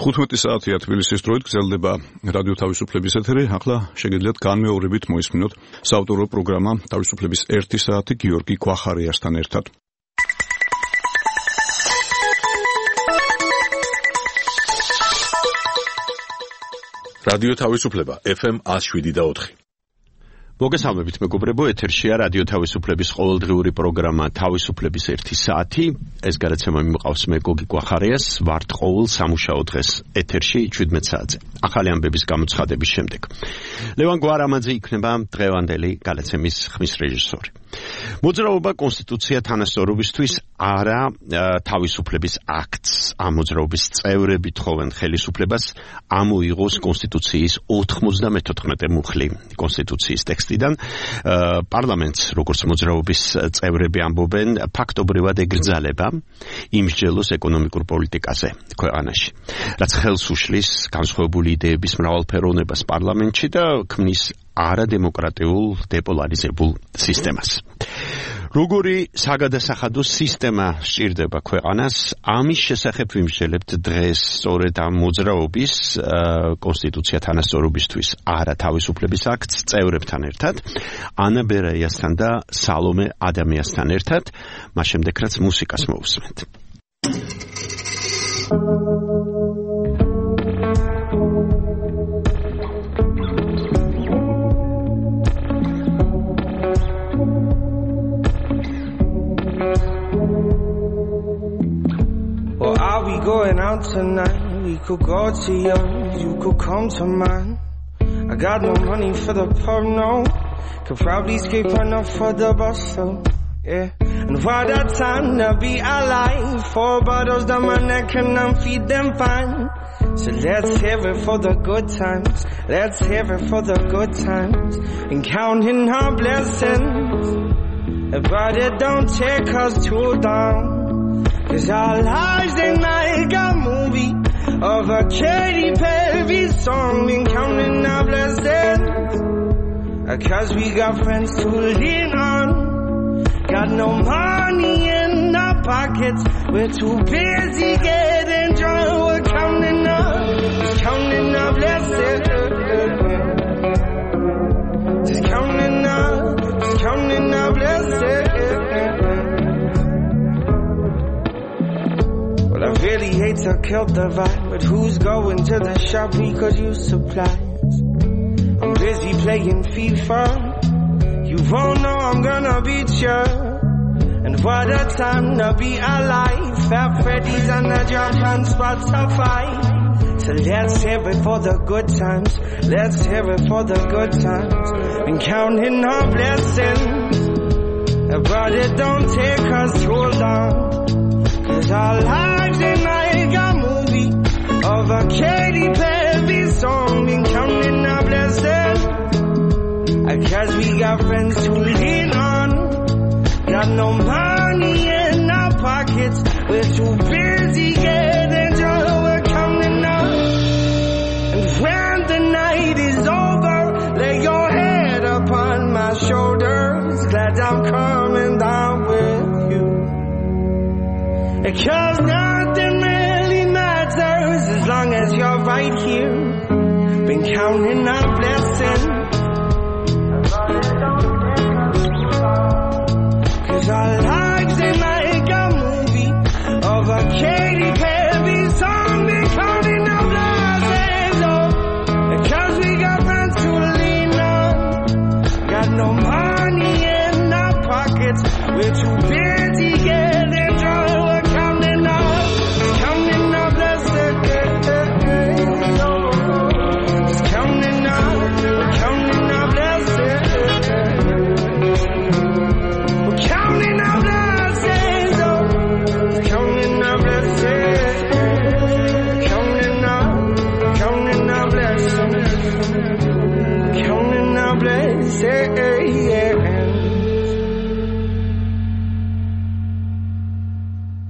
15 საათია თბილისის დროით გრძელდება რადიო თავისუფლების ეთერი. ახლა შეგიძლიათ განმეორებით მოისმინოთ საავტორო პროგრამა თავისუფლების 1 საათი გიორგი ქვახარიასთან ერთად. რადიო თავისუფლება FM 107.4. მოგესალმებით მეგობრებო, ეთერშია რადიო თავისუფლების ყოველდღიური პროგრამა თავისუფლების 1 საათი. ეს გადაცემა მიმყავს მე გოგი ქვახარიას, ვართ ყოველ სამუშაო დღეს ეთერში 17 საათზე. ახალი ამბების გამოცხადების შემდეგ. ლევან გვარამაძე იქნება დღევანდელი გადაცემის ხმის რეჟისორი. მოძრაობა კონსტიტუცია თანასწორობისთვის არა თავისუფლების აქტს. ამ მოძრაობის წევრები თხოვენ ხელისუფლებას ამოიღოს კონსტიტუციის 94 მუხლი კონსტიტუციის ტექსტიდან. პარლამენტს, როგორც მოძრაობის წევრები ამბობენ, ფაქტობრივად ეგრძალება იმსჯელოს ეკონომიკურ პოლიტიკაზე ქვეყანაში, რაც ხელს უშლის განსხვავებული იდეების მრავალფეროვნებას პარლამენტში და ქმნის არადემოკრატიულ დეპოლარიზებულ სისტემას. როგორი საგადასახადო სისტემა სჭირდება ქვეყანას, ამის შესახებ ვიმსჯელებთ დღეს სწორედ ამ მოძრაობის კონსტიტუცია თანასწორობისთვის არა თავისუფლების აქტს წევრებთან ერთად, ანა ბერაიასთან და სალომე ადამიანსთან ერთად, მას შემდეგ რაც მუსიკას მოვუსმენთ. We going out tonight, we could go to yours, you could come to mine. I got no money for the pub, no. Could probably scrape enough for the bus, though, yeah. And for that time to be alive, 4 bottles down my neck and I'm feed them fine. So let's hear it for the good times, let's hear it for the good times, and counting our blessings. But it don't take us too long, 'cause our lives ain't like a movie of a Katy Perry song. Been counting our blessings, 'cause we got friends to lean on. Got no money in our pockets, we're too busy getting drunk. We're counting our blessings. Just counting our blessings. I really hate to kill the vibe, but who's going to the shop? We could use supplies. I'm busy playing FIFA. You won't know I'm gonna beat you. And what a time to be alive. Fat Freddy's on the drop on Spotify. So let's hear it for the good times, let's hear it for the good times. Been counting our blessings, but it don't take us too long, 'cause our lives ain't like a movie of a Katy Perry song. Been counting our blessings, 'cause we got friends to lean on. Got no money in our pockets, we're too busy getting drunk. We're counting up, and when the night is over, lay your head upon my shoulders. Glad I'm coming down with you, 'cause nothing really matters as long as you're right here. Been counting our blessings, 'cause our lives ain't like a movie of a Katy Perry song. Been counting our blessings, oh, 'cause we got friends to lean on. Got no money in our pockets, we're too busy getting drunk.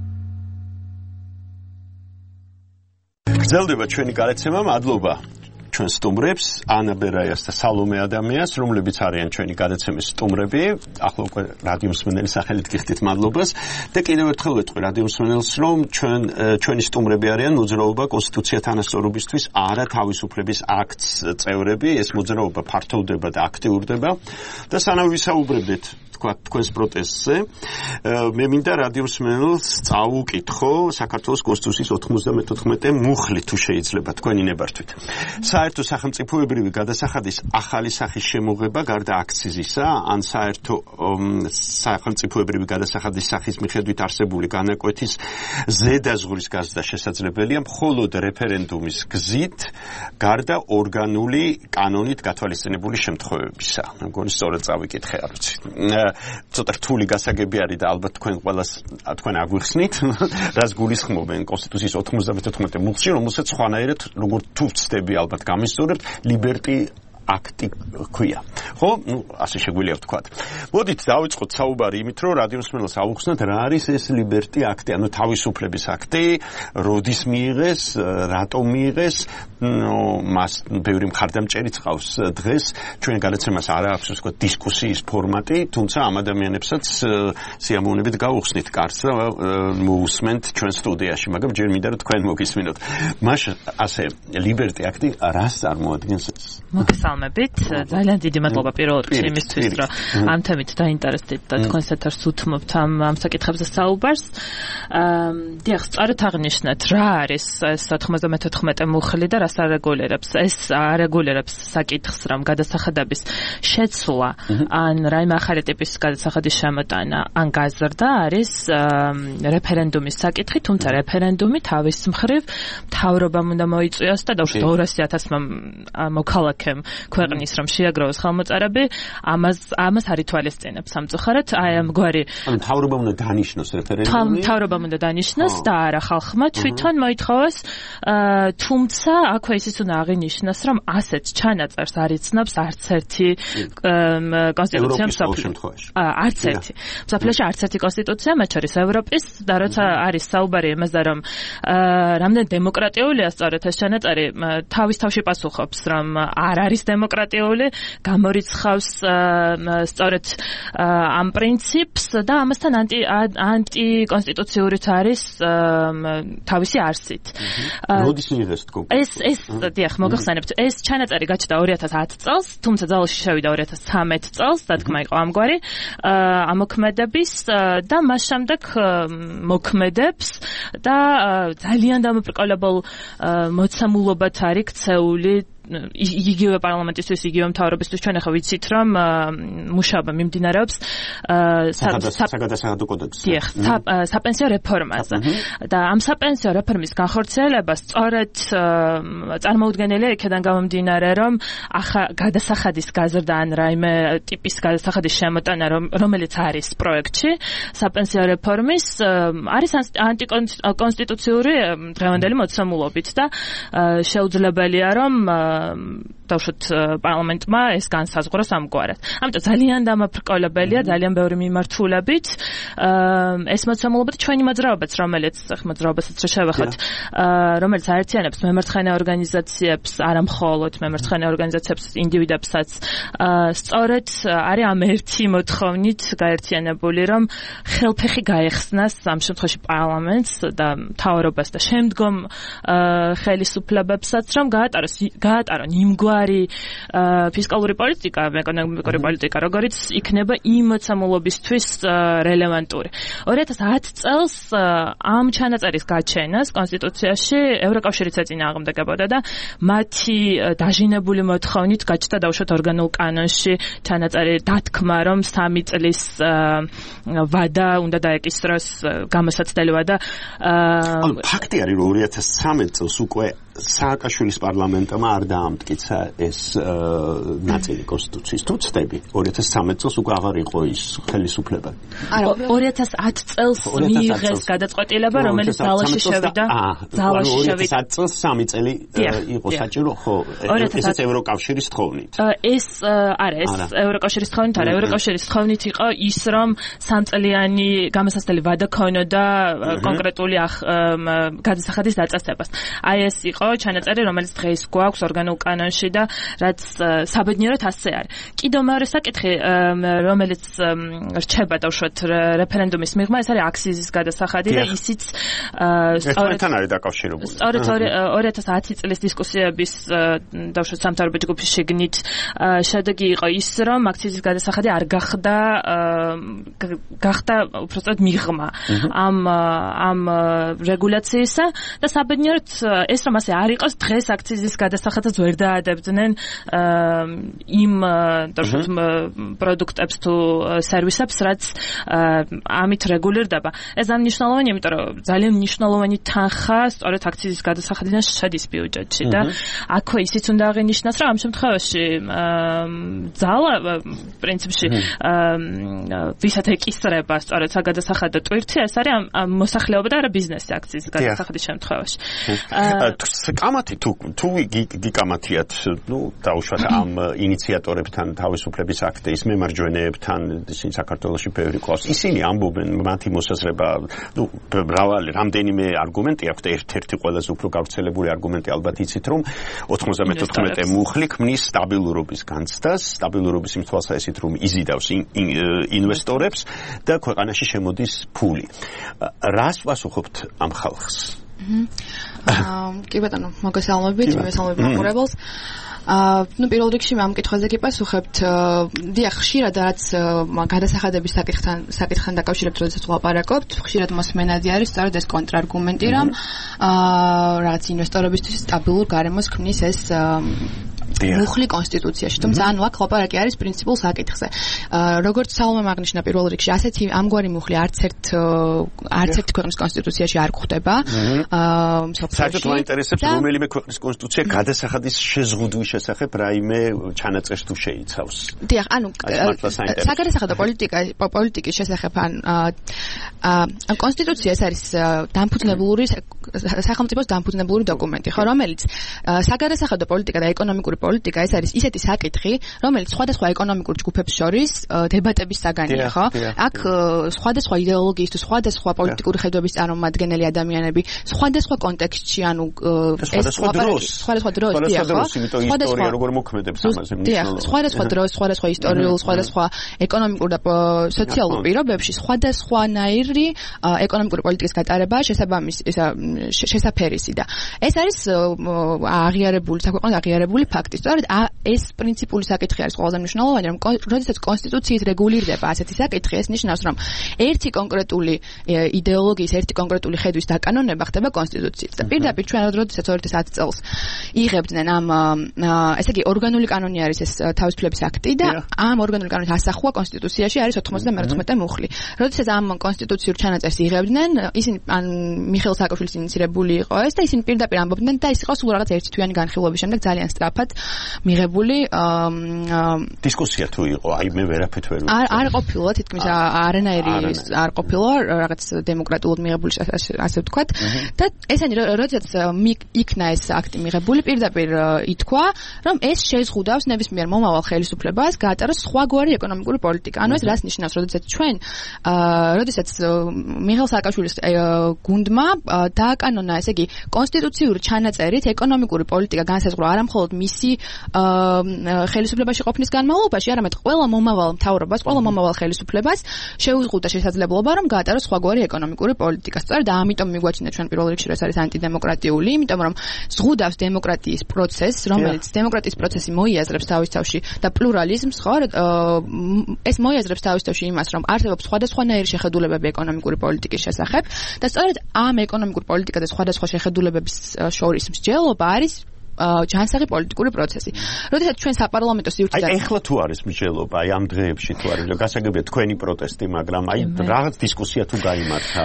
გრძელდება ჩვენი გადაცემა, მადლობა ჩვენ სტუმრებს, ანა ბერაიას და სალომე ადამიანს, რომლებიც არიან ჩვენი გადაცემის სტუმრები. ახლა უკვე რადიო მსმენელის სახელით გიხდით მადლობას და კიდევ ერთხელ ვეთქვი რადიო მსმენელს, რომ ჩვენი სტუმრები არიან მოძრაობა კონსტიტუცია თანასწორობისთვის არა თავისუფლების აქტს წევრები. ეს მოძრაობა ფართოვდება და აქტიურდება და სანამ ვისაუბრებდით თქვენს პროტესტზე, მე მინდა რადიო მსმენელს წავუკითხო საქართველოს კონსტიტუციის 94 მუხლი თუ შეიძლება თქვენი ნებართვით. საერთო სახელმწიფოებრივი გადასახადის ახალი სახის შემოღება გარდა აქციზისა, ან საერთო სახელმწიფოებრივი გადასახადის სახის მიხედვით არსებული განაკვეთის ზედაზღვრის გაზრდა შესაძლებელია მხოლოდ რეფერენდუმის გზით, გარდა ორგანული კანონით გათვალისწინებული შემთხვევებისა. მგონი სწორად წავიკითხე, არ ვიცი. ცოტა რთული გასაგები არის და ალბათ თქვენ აგვიხსნით, რას გულისხმობენ კონსტიტუციის 94 მუხლში, რომელსაც სხვანაირად როგორც თუ ვცდები ალბათ გამისწორებთ, ლიბერტი აქტი ქვია. ხო, ასე შეგვიძლია ვთქვათ. მოდით დავიწყოთ საუბარი იმით, რომ რადიო მსმენელს ავუხსნათ, რა არის ეს ლიბერტი აქტი, ანუ თავისუფლების აქტი, როდის მიიღეს, რატომ მიიღეს, მას ბევრი მხარდამჭერიც ყავს დღეს, ჩვენ გადაცემას არ აქვს ვთქვათ დისკუსიის ფორმატი, თუმცა ამ ადამიანებსაც სიამოვნებით გავუხსნით კარს და მოусმენთ ჩვენ სტუდიაში, მაგრამ ჯერ მინდა რომ თქვენ მოგისმინოთ. მაშინ ასე ლიბერტი აქტი რას წარმოადგენს ეს? მოგესალმებით, ძალიან დიდი მადლობა პირველ რიგში იმისთვის, რომ ამ თემით დაინტერესდით და თქვენს ეთერს უთმობთ ამ საკითხებზე საუბარს. დიახ, სწორად აღნიშნეთ, რა არის ეს 94 მუხლი და რას არეგულირებს. ეს არეგულირებს საკითხს, რომ გადასახადების შეცვლა ან რაიმე ახალი ტიპის გადასახადის შემოტანა ან გაზრდა არის რეფერენდუმის საკითხი, თუმცა რეფერენდუმი თავის მხრივ მთავრობამ უნდა მოიწვიოს და დაუშვათ 200,000 მოქალაქემ ქვეყნის რომ შეაგროვოს ხელმოწერები, ამას არ ითვალისწინებს სამწუხაროდ. აი ამგვარი მთავრობამ უნდა დანიშნოს რეფერენდუმი. მთავრობამ უნდა დანიშნოს და არა ხალხმა თვითონ მოითხოვოს, თუმცა აქვე ისიც უნდა აღინიშნოს, რომ ასეთ ჩანაწერს არ იცნობს არც ერთი კონსტიტუცია მსოფლიოში. არც ერთი. მსოფლიოში არც ერთი კონსტიტუცია, მათ შორის ევროპის, და როცა არის საუბარი იმაზე, რომ რამდენი დემოკრატიულია სწორედ ეს ჩანაწერი, თავის თავში პასუხობს, რომ არ არის დემოკრატიული, გამორიცხავს სწორედ ამ პრინციპს და ამასთან ანტიკონსტიტუციურიც არის თავისი არსით. როდის მიიღეს თქო? ეს დიახ, მოგახსენებთ, ეს ჩანაწერი გაჩნდა 2010 წელს, თუმცა ძალაში შევიდა 2013 წელს, დათქმა იყო ამგვარი ამოქმედების და მას შემდეგ მოქმედებს და ძალიან დამოუკიდებელ მოცემულობად არის ქცეული იგივე პარლამენტისთვის, იგივე მთავრობისთვის. ჩვენ ახლა ვიცით, რომ მუშაობა მიმდინარეობს საგადასახადო კოდექსზე. დიახ, საპენსიო რეფორმაზე. და ამ საპენსიო რეფორმის განხორციელება სწორედ წარმოუდგენელია იქიდან გამომდინარე, რომ გადასახადის გაზრდა ან რაიმე ტიპის გადასახადის შემოტანა, რომელიც არის პროექტში საპენსიო რეფორმის, არის ანტიკონსტიტუციური დღევანდელი მოცემულობით და შეუძლებელია, რომ დავუშვათ პარლამენტმა ეს განსაზღვროს ამგვარად. ამიტომ ძალიან დამაბრკოლებელია, ძალიან ბევრი მიმართულებით ეს მოცემულობა და ჩვენი მოძრაობაც, რომელიც მოძრაობასაც შევეხოთ, რომელიც აერთიანებს მემარცხენე ორგანიზაციებს, არა მხოლოდ მემარცხენე ორგანიზაციებს, ინდივიდებსაც, სწორედ არის ამ ერთი მოთხოვნით გაერთიანებული, რომ ხელფეხი გაეხსნას ამ შემთხვევაში პარლამენტს და მთავრობას და შემდგომ ხელისუფლებებსაც, რომ გაატარონ იმგვარი ფისკალური პოლიტიკა, ეკონომიკური პოლიტიკა, როგორც იქნება იმ მოცემულობისთვის რელევანტური. 2010 წელს ამ ჩანაწერის გაჩენას კონსტიტუციაში ევროკავშირიც ეწინააღმდეგებოდა და მათი დაჟინებული მოთხოვნით გაჩნდა დაუშვათ ორგანულ კანონში ჩანაწერი დათქმა, რომ 3 წლის ვადა უნდა დაეკისროს, გამოსაცდელი ვადა. ფაქტი არის, რომ 2013 წელს უკვე სააკაშვილის პარლამენტმა არ დაამტკიცა ეს ნაწილი კონსტიტუციის. თუ ცდები, 2013 წელს უკვე აღარ იყო ის ხელისუფლება. არა, 2010 წელს მიიღეს გადაწყვეტილება, რომელიც ძალაში შევიდა. ძალაში შევიდა. 2010 წელს 3 წელი იყო საჭირო, ხო? ესეც ევროკავშირის თხოვნით. ეს არა, ეს ევროკავშირის თხოვნით არა, ევროკავშირის თხოვნით იყო ის, რომ 3 წლიანი გამოსაცდელი ვადა ქონოდა კონკრეტული გადასახადის დაწესებას. აი ეს იყო ჩანაწერი, რომელიც დღეს გვაქვს ორგანულ კანონში და რაც საბედნიეროდ ასე არის. კიდევ მეორე საკითხი, რომელიც რჩება დავუშვათ რეფერენდუმის მიღმა, ეს არის აქსიზის გადასახადი და ისიც სწორედთან არის დაკავშირებული. სწორედ 2010 წლის დისკუსიების დავუშვათ სამთავრობო ჯგუფის შეგნით შედეგი იყო ის, რომ აქსიზის გადასახადი არ გახდა უბრალოდ მიღმა ამ რეგულაციისა და საბედნიეროდ ეს რომ ასე არ იყოს, დღეს აქსიზის გადასახადს ვერ დაადებდნენ იმ პროდუქტებს თუ სერვისებს, რაც ამით რეგულირდება. ეს მნიშვნელოვანია, იმიტომ რომ ძალიან მნიშვნელოვანი თანხა სწორედ აქსიზის გადასახადიდან შედის ბიუჯეტში და აქვე ისიც უნდა აღინიშნოს, რომ ამ შემთხვევაში ძალა პრინციპში ვისაც ეკისრება სწორედ საგადასახადო ტვირთი, ეს არის ამ მოსახლეობა და არა ბიზნესი აქსიზის გადასახადის შემთხვევაში. კამათი თუ გიკამათიათ, დაუშვათ ამ ინიციატორებთან, თავისუფლების აქტის მემარჯვენეებთან, ისინი საქართველოში ბევრი ყავს. ისინი ამბობენ, მათი მოსაზრება, მრავალი რამდენიმე არგუმენტი აქვს და ერთ-ერთი ყველაზე უფრო გავრცელებული არგუმენტი ალბათ იცით, რომ 94 მუხლი ქმნის სტაბილურობის განცდას, სტაბილურობის იმ თვალსაზრისით, რომ იზიდავს ინვესტორებს და ქვეყანაში შემოდის ფული. რას პასუხობთ ამ ხალხს? კი ბატონო, მოგესალმებით, მოგესალმებით მაყურებელს. პირველ რიგში ამ კითხვაზე გიპასუხებთ. დიახ, ხშირად რაც გადასახადების საკითხთან დაკავშირებით, როდესაც ვლაპარაკობთ, ხშირად მოსმენადი არის სწორედ ეს კონტრარგუმენტი, რომ რაღაც ინვესტორებისთვის სტაბილურ გარემოს ქმნის ეს მუხლი კონსტიტუციაში. თუმცა ანუ აქ ლაპარაკი არის პრინციპულ საკითხზე. როგორც სალომემ აღნიშნა პირველ რიგში, ასეთი ამგვარი მუხლი არც ერთ ქვეყნის კონსტიტუციაში არ გვხვდება. საერთოდ მაინტერესებს რომელიმე ქვეყნის კონსტიტუცია გადასახადის შეზღუდვის შესახებ რაიმე ჩანაწერს თუ შეიცავს. დიახ, ანუ საგადასახადო პოლიტიკის შესახებ ან კონსტიტუცია ეს არის სახელმწიფოს დამფუძნებლური დოკუმენტი, ხო, რომელიც საგადასახადო პოლიტიკა და ეკონომიკური პოლიტიკა ეს არის ისეთი საკითხი, რომელიც სხვადასხვა ეკონომიკურ ჯგუფებს შორის დებატების საგანია, ხო? აქ სხვადასხვა იდეოლოგიის თუ სხვადასხვა პოლიტიკური ხედვების წარმომადგენელი ადამიანები, სხვადასხვა კონტექსტში, ანუ სხვადასხვა დროს, ისტორია როგორ მოქმედებს ამაზე მნიშვნელოვანია. სხვადასხვა დროს, სხვადასხვა ისტორიულ, სხვადასხვა ეკონომიკურ და სოციალურ პირობებში სხვადასხვანაირი ეკონომიკური პოლიტიკის გატარება შესაფერისი და ეს არის საქვეყნოდ აღიარებული ფაქტი. სწორედ ეს პრინციპული საკითხი არის ყველაზე მნიშვნელოვანი, რომ როდესაც კონსტიტუციით რეგულირდება ასეთი საკითხი, ეს ნიშნავს, რომ ერთი კონკრეტული იდეოლოგიის, ერთი კონკრეტული ხედვის დაკანონება ხდება კონსტიტუციით. და პირდაპირ ჩვენ როდესაც 2010 წელს იღებდნენ ესე იგი ორგანული კანონი არის ეს თავისუფლების აქტი და ამ ორგანული კანონის ასახვა კონსტიტუციაში არის 99 მუხლი. როდესაც ამ კონსტიტუციურ ჩანაწერს იღებდნენ, ისინი მიხეილ სააკაშვილის ინიცირებული იყო ეს და ისინი პირდაპირ ამბობდნენ და ის იყო სულ რაღაც ერთი თვიანი განხილვების შემდეგ ძალიან სწრაფად მიღებული დისკუსია თუ იყო, აი მე ვერაფერ ვერ არ ყოფილა თითქმის არანაირი არ ყოფილა რაღაც დემოკრატიულად მიღებული ასე ვთქვათ და ესენი როდესაც იქნა ეს აქტი მიღებული პირდაპირ ითქვა, რომ ეს შეზღუდავს ნებისმიერ მომავალ ხელისუფლებას გაატაროს სხვაგვარი ეკონომიკური პოლიტიკა. ანუ ეს რას ნიშნავს, როდესაც მიხეილ სააკაშვილის გუნდმა დააკანონა, ესე იგი, კონსტიტუციური ჩანაწერით ეკონომიკური პოლიტიკა განსაზღვრა არა მხოლოდ მისი ხელისუფლებაში ყოფნის განმავლობაში, არამედ ყველა მომავალ მთავრობას, ყველა მომავალ ხელისუფლებას შეუზღუდა შესაძლებლობა, რომ გაატაროს სხვაგვარი ეკონომიკური პოლიტიკა. სწორედ ამიტომ მიგვაჩნდა ჩვენ პირველ რიგში, რომ ეს არის ანტიდემოკრატიული, იმიტომ რომ ზღუდავს დემოკრატიის პროცესს, რომელიც დემოკრატიის პროცესი მოიაზრებს თავის თავში და პლურალიზმს, ხო, ეს მოიაზრებს თავის თავში იმას, რომ არსებობს სხვადასხვანაირი შეხედულებები ეკონომიკური პოლიტიკის შესახებ და სწორედ ამ ეკონომიკური პოლიტიკა და სხვადასხვა შეხედულებების შორის მსჯელობა არის ჯანსაღი პოლიტიკური პროცესი. როდესაც ჩვენ საპარლამენტო სივრცეზე ეხლა თუ არის მსჯელობა, აი ამ დღეებში თუ არის, გასაგებია თქვენი პროტესტი, მაგრამ აი რაღაც დისკუსია თუ გაიმართა.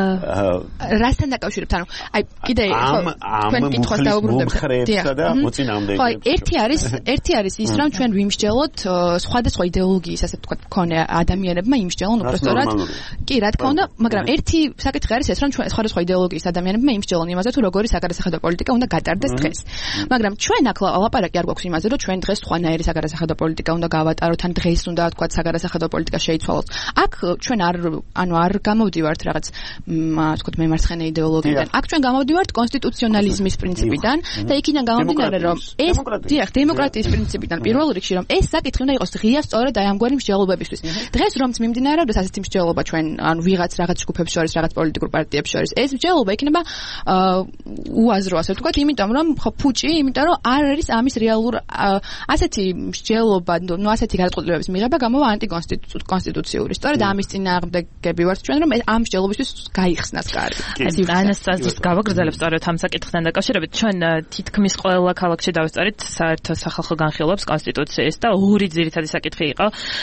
რასთან დაკავშირებით, ანუ აი კიდე თქვენ კითხვას დაუბრუნდებით. და მოწინააღმდეგე. ხო, ერთი არის ის, რომ ჩვენ ვიმსჯელოთ სხვადასხვა იდეოლოგიის, ასე ვთქვათ, მქონე ადამიანებმა იმსჯელონ უბრალოდ. კი, რა თქმა უნდა, მაგრამ ერთი საკითხი არის ეს, რომ ჩვენ სხვადასხვა იდეოლოგიის ადამიანებმა იმსჯელონ იმაზე, თუ როგორი საგადასახადო პოლიტიკა უნდა გატარდეს დღეს. მაგრამ ჩვენ აქ ლაპარაკი არ გვაქვს იმაზე, რომ ჩვენ დღეს სხვანაირი საგარეშე პოლიტიკა უნდა გავატაროთ, ან დღეს უნდა თქვა საგარეშე პოლიტიკა შეიცვალოს. აქ ჩვენ არ გამოვდივართ რაღაც ვთქვათ მემარცხენე იდეოლოგიიდან. აქ ჩვენ გამოვდივართ კონსტიტუციონალიზმის პრინციპიდან და იქიდან გამომდინარე, რომ ეს დემოკრატიის პრინციპიდან პირველ რიგში, რომ ეს საკითხი უნდა იყოს ღია სწორედ აი ამგვარი მსჯელობებისთვის. დღეს რომც მიმდინარეობს ასეთი მსჯელობა ჩვენ ანუ ვიღაც რაღაც ჯგუფებს შორის, რაღაც პოლიტიკურ პარტიებს შორის, ეს მსჯელობა იქნება უაზრო, ასე ვთქვათ, იმიტომ რომ ხო ფუჭი, იმიტომ რომ არ არის ამის რეალურ ასეთი მსჯელობა, ნუ ასეთი გადაწყვეტილებების მიღება გამოვა ანტიკონსტიტუციური. სწორედ ამის წინააღმდეგები ვართ ჩვენ, რომ ამ მსჯელობისთვის გაიხსნას კარი. ანასტაზის გავაგრძელებ სწორედ ამ საკითხთან დაკავშირებით, ჩვენ თითქმის ყველა ქალაქში დავესწარით საერთო სახალხო განხილვებს კონსტიტუციის და ორი ძირითადი საკითხი იყო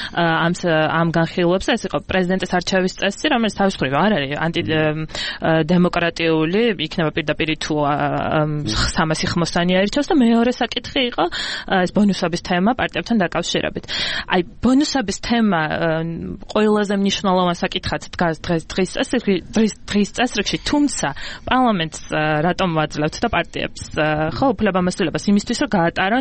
ამ განხილვებს, ეს იყო პრეზიდენტის არჩევის წესი, რომელიც თავის მხრივ არ არის ანტიდემოკრატიული, იქნება პირდაპირ თუ 300 ხმოსანი აირჩევს და მეორე საკითხი იყო ეს ბონუსების თემა პარტიებთან დაკავშირებით. აი ბონუსების თემა ყველაზე მნიშვნელოვანი საკითხად დგას დღის წესრიგში, თუმცა პარლამენტს რატომ ვაძლევთ და პარტიებს ხო უფლებამოსილებას იმისთვის, რომ გაატარონ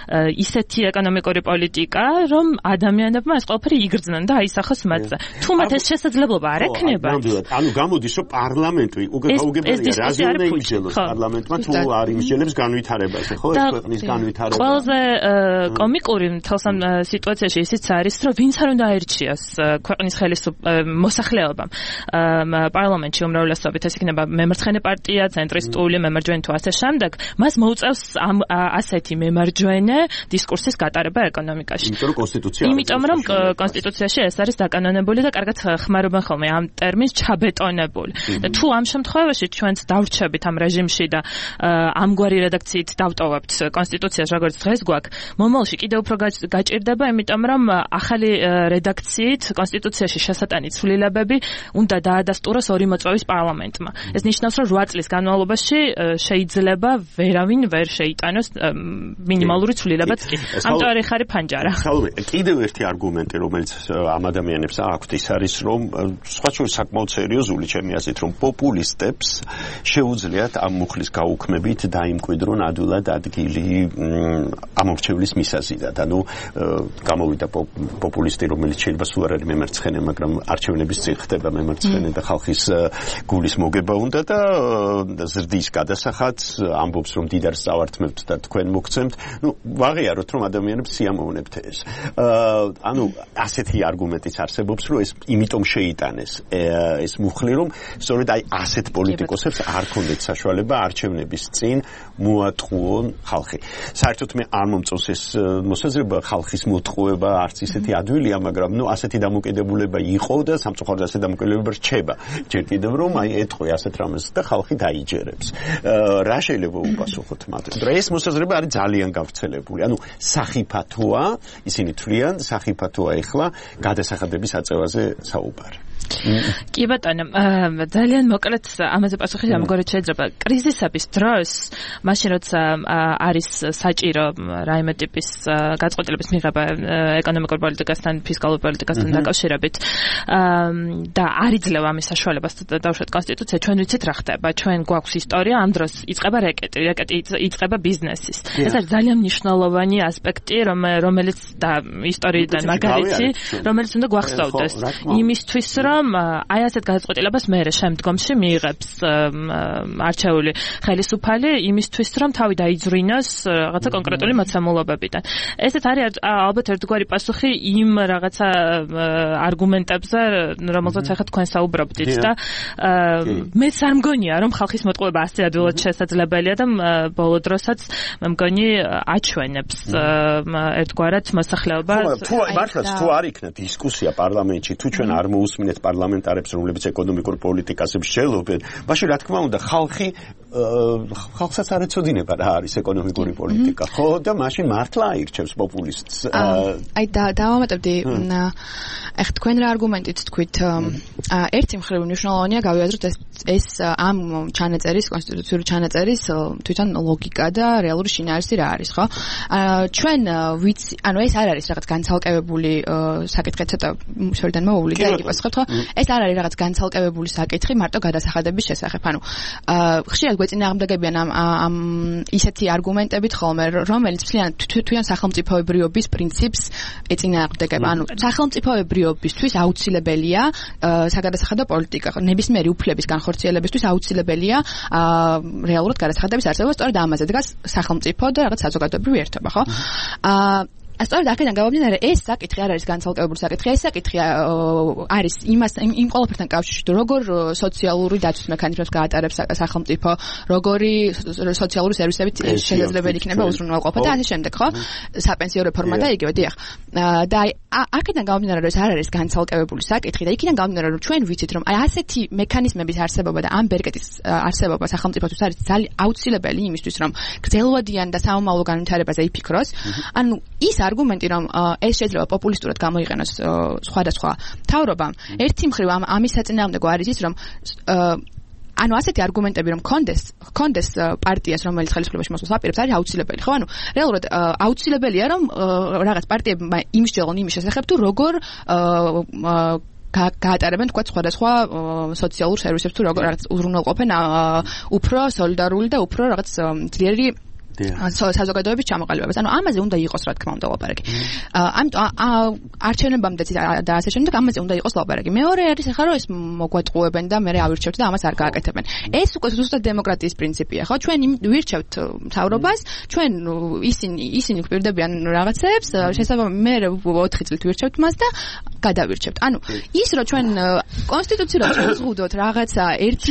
ისეთი ეკონომიკური პოლიტიკა, რომ ადამიანებმა ეს ყველაფერი იგრძნონ და აისახოს მათზე. თუ მათ ეს შესაძლებლობა არ ექნება. ანუ გამოდის, რომ პარლამენტი უგებარია რაზე უნდა იმსჯელოს პარლამენტმა თუ არ იმსჯელებს განვითარებაზე, ხო ეს ქვეყნის განვითარება. ყველაზე კომიკური მთელს ამ სიტუაციაში ისიც არის, რომ ვინც არ უნდა აერჩიოს ქვეყნის მოსახლეობამ პარლამენტში უმრავლესობით, ეს იქნება მემარცხენე პარტია, ცენტრისტული, მემარჯვენე თუ ასე შემდეგ, მას მოუწევს ასეთი მემარჯვენე დისკურსის გატარება ეკონომიკაში. იმიტომ რომ კონსტიტუციაში ეს არის დაკანონებული და კარგად ხმარობენ ხოლმე ამ ტერმინს ჩაბეტონებული. და თუ ამ შემთხვევაში ჩვენც დავრჩებით ამ რეჟიმში და ამგვარი რედაქციით დავტოვებთ კონსტიტუციას, როგორც დღეს გვაქვს, მომავალში კიდევ უფრო გაჭირდება, იმიტომ რომ ახალი რედაქციით კონსტიტუციაში შესატანი ცვლილებები უნდა დაადასტუროს ორი მოწვევის პარლამენტმა. ეს ნიშნავს, რომ 8 წლის განმავლობაში შეიძლება ვერავინ ვერ შეიტანოს მინიმალური ცვლილებაც კი. ამიტომ ხარი ფანჯარა. კიდევ ერთი არგუმენტი, რომელიც ამ ადამიანებს აქვთ, ის არის, რომ სხვა შორის საკმაოდ სერიოზული ჩემი აზრით, რომ პოპულისტებს შეუძლიათ ამ მუხლის გაუქმებით დაიმკვიდრონ ადვილად ადგილი ამორჩევლის მისაზიდად. ანუ გამოვიდა პოპულისტი, რომელიც შეიძლება სულ არ არის მემარცხენე, მაგრამ არჩევნების წინ ხდება მემარცხენე და ხალხის გულის მოგება უნდა და ზრდის გადასახადს ამბობს, რომ დიდარს წავართმევთ და თქვენ მოგცემთ. ნუ ვაღიაროთ, რომ ადამიანებს სიამოვნებთ ეს. ანუ ასეთი არგუმენტიც არსებობს, რომ ეს იმიტომ შეიტანეს ეს მუხლი, რომ სწორედ აი ასეთ პოლიტიკოსებს არ ქონდეთ საშუალება არჩევნების წინ მოატყუონ ხალხი. საერთოდ მე არ მომწონს ეს მოსაზრება, ხალხის მოტყუება არც ისეთი ადვილია, მაგრამ ნუ ასეთი დამოკიდებულება იყო და სამწუხაროდ ასეთი დამოკიდებულება რჩება. ჯერ კიდევ რომ აი ეტყვი ასეთ რამეს და ხალხი დაიჯერებს. რა შეიძლება უპასუხოთ მათ? ეს მოსაზრება არის ძალიან გავრცელებული. ანუ სახიფათოა, ისინი თვლიან, სახიფათოა ეხლა გადასახადების აწევაზე საუბარი. კი ბატონო, ძალიან მოკლედ ამაზე პასუხი ამგვარად შეიძლება. კრიზისების დროს, მაშინ როცა არის საჭირო რაიმე ტიპის გადაწყვეტილების მიღება ეკონომიკურ პოლიტიკასთან, ფისკალურ პოლიტიკასთან დაკავშირებით და არ იძლევა ამის საშუალებას დავუშვათ კონსტიტუცია, ჩვენ ვიცით რა ხდება. ჩვენ გვაქვს ისტორია, ამ დროს იწყება რეკეტი იწყება ბიზნესის. ეს არის ძალიან მნიშვნელოვანი ასპექტი, რომელიც და ისტორიიდან მაგალითი, რომელიც უნდა გვახსოვდეს. იმისთვის რომ აი ასეთ გადაწყვეტილებას მე შემდგომში მიიღებს არჩეული ხელისუფალი იმისთვის რომ თავი დაიძვრინოს რაღაცა კონკრეტული მოცემულობებიდან. ესეც არის ალბათ ერთგვარი პასუხი იმ რაღაცა არგუმენტებზე, რომელზეც ახლა თქვენ საუბრობდით და მეც არ მგონია რომ ხალხის მოტყუება ასე ადვილად შესაძლებელია და ბოლო დროსაც მე მგონი აჩვენებს ერთგვარად მოსახლეობას. მართლაც თუ არ იქნა დისკუსია პარლამენტში, თუ ჩვენ არ მოусმინეთ პარლამენტარებს, რომლებიც ეკონომიკურ პოლიტიკაზე მსჯელობენ, მაშინ რა თქმა უნდა ხალხსაც არ ეცოდინება რა არის ეკონომიკური პოლიტიკა, ხო? და მაშინ მართლა აირჩევს პოპულისტს. აი დავამატებდი, ეხლა თქვენ რა არგუმენტით თქვით, ერთი მხრივ მნიშვნელოვანია გავიაზროთ ეს ამ ჩანაწერის, კონსტიტუციური ჩანაწერის თვითონ ლოგიკა და რეალური შინაარსი რა არის, ხო? ჩვენ ვიცი, ანუ ეს არ არის რაღაც განცალკევებული საკითხი, ცოტა შორიდან მოვული და იგივე ხო? ეს არ არის რაღაც განცალკევებული საკითხი მარტო გადასახადების შესახებ. ანუ ხშირად ეწინააღმდეგებიან ამ ისეთი არგუმენტებით ხოლმე, რომელიც თვითონ სახელმწიფოებრიობის პრინციპს ეწინააღმდეგება. ანუ სახელმწიფოებრიობისთვის აუცილებელია საგადასახადო პოლიტიკა. ნებისმიერი უფლების განხორციელებისთვის აუცილებელია რეალურად გადასახადების არსებობა. სწორედ ამაზე დგას სახელმწიფო და რაღაც საზოგადოებრივი ერთობა, ხო? სწორედ აქედან გამომდინარე, ეს საკითხი არ არის განცალკევებული საკითხი, ეს საკითხი არის იმ ყველაფერთან კავშირში, როგორ სოციალური დაცვის მექანიზმებს გაატარებს სახელმწიფო, როგორი სოციალური სერვისებით შესაძლებელი იქნება უზრუნველყოფა და ასე შემდეგ, ხო? საპენსიო რეფორმა და იგივე, დიახ. და აქედან გამომდინარე, რომ ეს არ არის განცალკევებული საკითხი და იქიდან გამომდინარე, რომ ჩვენ ვიცით, რომ აი ასეთი მექანიზმების არსებობა და ამ ბერკეტის არსებობა სახელმწიფოთვის არის ძალიან აუცილებელი იმისთვის, რომ გრძელვადიან და საომავლო განვითარებაზე იფიქროს. ანუ ის არგუმენტი, რომ ეს შეიძლება პოპულისტურად გამოიყენოს სხვადასხვა მთავრობამ, ერთი მხრივ ამის საწინააღმდეგო არის ის, რომ ანუ ასეთი არგუმენტები რომ კონდეს პარტიას, რომელიც ხელისუფლებაში მოსულს აპირებს, არის აუცილებელი, ხო? ანუ რეალურად აუცილებელია, რომ რაღაც პარტიებმა იმსჯელონ იმის შესახებ, თუ როგორ გაატარებენ თქვა სხვადასხვა სოციალურ სერვისებს, თუ როგორ რაღაც უზრუნველყოფენ უფრო სოლიდარული და უფრო რაღაც ძლიერი საზოგადოების ჩამოყალიბებას. ანუ ამაზე უნდა იყოს, რა თქმა უნდა, ლაპარაკი. ამიტომ არჩევნებამდე და ასე შემდეგ ამაზე უნდა იყოს ლაპარაკი. მეორე არის ახლა რომ ეს მოგვატყუებენ და მე ავირჩევთ და ამას არ გააკეთებენ. ეს უკვე ზუსტად დემოკრატიის პრინციპია, ხო? ჩვენ ვირჩევთ მთავრობას, ჩვენ ისინი გვპირდებიან რაღაცებს, შესაბამისად მე 4 წლით ვირჩევთ მას და გადავირჩევთ. ანუ ის რომ ჩვენ კონსტიტუციურად შევზღუდოთ რაღაცა ერთი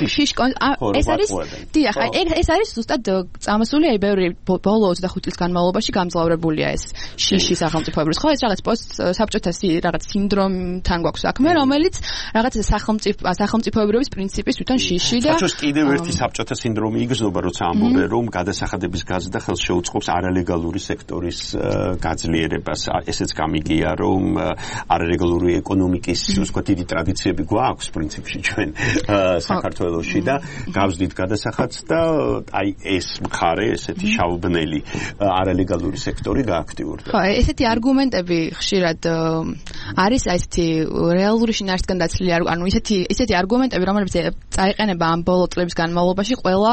ეს არის დიახ, ეს არის ზუსტად წამოსული აი ბევრი ბოლო 25 წლის განმავლობაში გამძლავრებულია ეს შიში სახელმწიფოებრივ. ხო, ეს რაღაც საბჭოთა რაღაც სინდრომთან გვაქვს საქმე, რომელიც რაღაც სახელმწიფოებრიობის პრინციპის თვითონ შიში და საბჭოს კიდევ ერთი საბჭოთა სინდრომი იგრძნობა, როცა ამბობენ, რომ გადასახადების გაზრდა ხელს შეუწყობს არალეგალური სექტორის გაძლიერებას. ესეც გამიგია, რომ არალეგალური ეკონომიკის ვთქვათ დიდი ტრადიციები გვაქვს პრინციპში ჩვენ საქართველოში და გავზდით გადასახადს და აი ეს მხარე ესეთი შავბნელი არალეგალური სექტორი გააქტიურდა. ხო, ესეთი არგუმენტები ხშირად არის ესეთი რეალური შინაარსისგან დაცლილი, ანუ ისეთი არგუმენტები, რომლებიც წაიყენება ამ ბოლო წლების განმავლობაში ყველა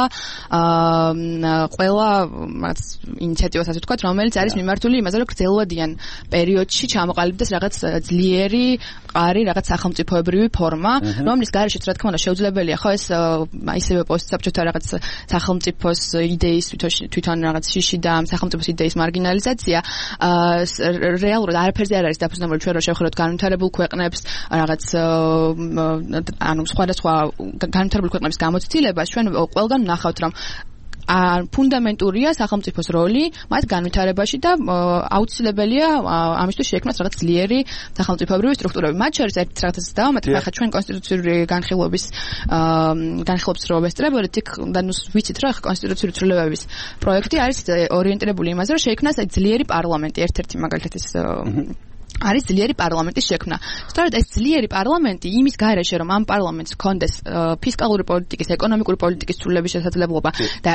რაღაც ინიციატივას, ასე ვთქვათ, რომელიც არის მიმართული იმაზე, რომ გრძელვადიან პერიოდში ჩამოყალიბდეს რაღაც ძლიერი მყარი რაღაც სახელმწიფოებრივი ფორმა, რომლის გარეშეც რა თქმა უნდა შეუძლებელია, ხო, ეს ისევე პოსტსაბჭოთა რაღაც სახელმწიფოს იდეის თვითონ რაღაც შიში და სახელმწიფოს იდეის მარგინალიზაცია რეალურად არაფერზე არ არის დაფუძნებული, ჩვენ რო შევხედოთ განვითარებულ ქვეყნებს, რაღაც ანუ სხვადასხვა განვითარებულ ქვეყნების გამოცდილებას, ჩვენ ყველგან ვნახავთ, რომ ფუნდამენტურია სახელმწიფოს როლი მათ განვითარებაში და აუცილებელია ამისთვის შექმნას რაღაც ძლიერი სახელმწიფოებრივი სტრუქტურები. მათ შორის ერთ რაღაცას დავამატებ, ახლა ჩვენ კონსტიტუციური განხილვების რო ვესწრებოდით, იქ და ნუ ვიცით რა, კონსტიტუციური ცვლილებების პროექტი არის ორიენტირებული იმაზე, რომ შეიქმნას ძლიერი პარლამენტი, ერთ-ერთი მაგალითად ის არის ძლიერი პარლამენტის შექმნა. სწორედ ეს ძლიერი პარლამენტი იმის გარეშე, რომ ამ პარლამენტს ჰქონდეს ფისკალური პოლიტიკის, ეკონომიკური პოლიტიკის ცვლილების შესაძლებლობა და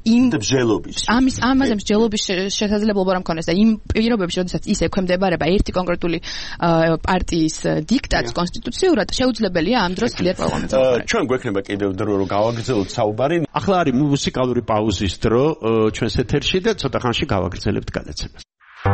ამაზე მსჯელობის შესაძლებლობა რომ ქონდეს და იმ პირობებში, როდესაც ის ექვემდებარება ერთი კონკრეტული პარტიის დიქტატს კონსტიტუციურად, შეუძლებელია ამ დროს ძლიერ პარლამენტს. ჩვენ გვექნება კიდევ დრო რომ გავაგრძელოთ საუბარი. ახლა არის მუსიკალური პაუზის დრო ჩვენს ეთერში და ცოტა ხანში გავაგრძელებთ გადაცემას.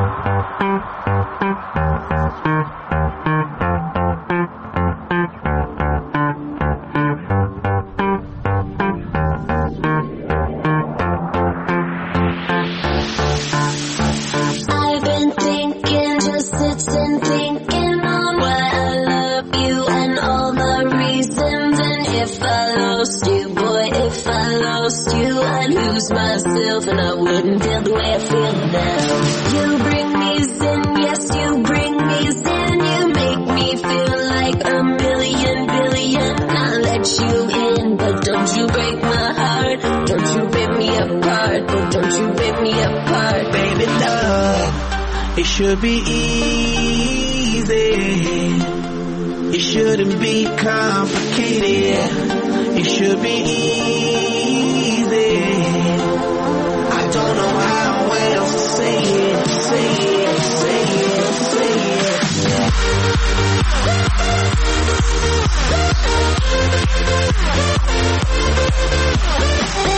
Myself and I wouldn't feel the way I feel now. You bring me zen, yes, you bring me zen. You make me feel like a million billion. I'll let you in, but don't you break my heart. Don't you rip me apart, but don't you rip me apart. Baby, love, it should be easy. It shouldn't be complicated. It should be easy. I don't know how else to say it, say it, say it, say it.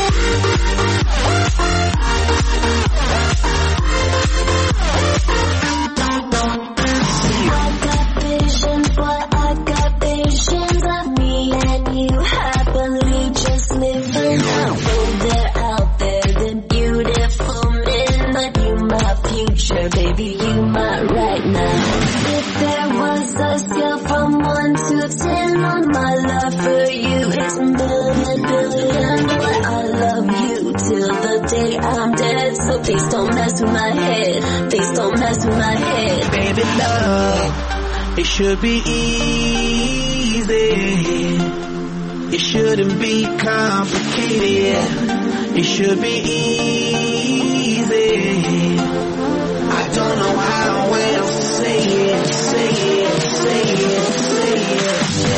future, baby, you my right now. If there was a scale from 1 to 10 on my love for you, it's a million, billion. But I love you till the day I'm dead. So please don't mess with my head. Please don't mess with my head. Baby, love, it should be easy. It shouldn't be complicated. It should be easy. I don't know how else to say it, say it, say it, say it.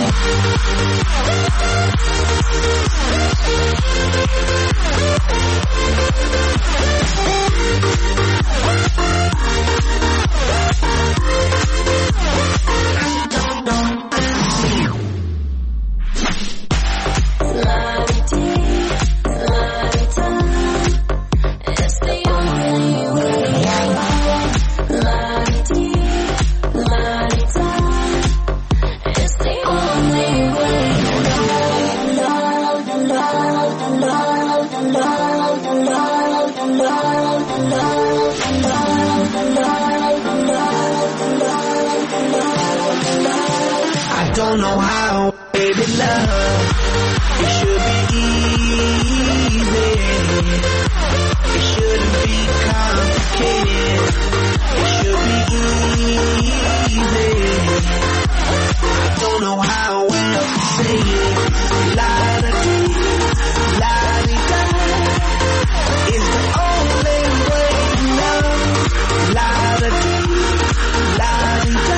I don't know how, baby, love. It should be easy. It shouldn't be complicated. It should be easy. I don't know how else to say it. La-da-dee, la-dee-da is the only way to love. La-da-dee, la-dee-da.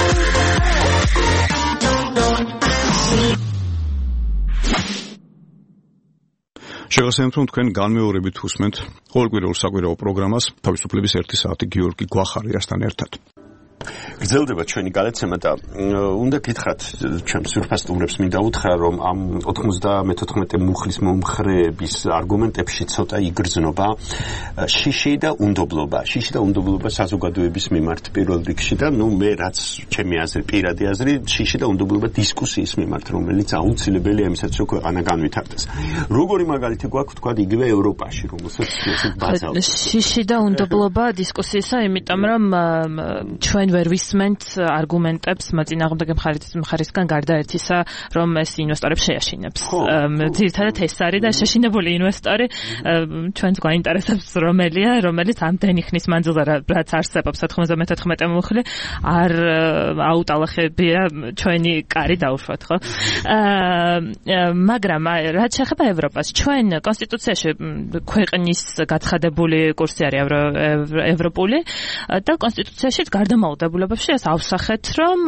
შეგახსენებთ, რომ თქვენ განმეორებით უსმენთ ყოველკვირეულ საკვირაო პროგრამას თავისუფლების 1 საათი გიორგი გვახარიასთან ერთად. გრძელდება ჩვენი გადაცემა და უნდა გითხრათ ჩემს სურფასტუმრებს მინდა უთხრა რომ ამ 94 მუხლის მომხრეების არგუმენტებში ცოტა იგრძნობა შიში და უნდობლობა საზოგადოების მიმართ პირველ რიგში და მე რაც ჩემი აზრი პირადი აზრი შიში და უნდობლობა დისკუსიის მიმართ რომელიც აუცილებელია იმისაც რომ ქვეყანა განვითარდეს. როგორი მაგალითი გვაქვს თქვა იგივე ევროპაში რომელსაც ბაზალს შიში და უნდობლობა დისკუსიისა იმიტომ რომ ჩვენ ვერ ვისმენთ არგუმენტებს მოწინააღმდეგე მხარისგან გარდა ერთისა, რომ ეს ინვესტორებს შეაშინებს. ძირითადად ეს არის და შეშინებული ინვესტორი ჩვენს გვაინტერესებს რომელიც ამდენი ხნის მანძილზე რაც არსებობს 94 მუხლი არ აუტალახებია ჩვენი კარი დაუშვათ, ხო? მაგრამ რაც შეეხება ევროპას, ჩვენ კონსტიტუციაში ქვეყნის გაცხადებული კურსი არის ევროპული და კონსტიტუციაში გარდამავალდებულებებში ეს ავსახეთ, რომ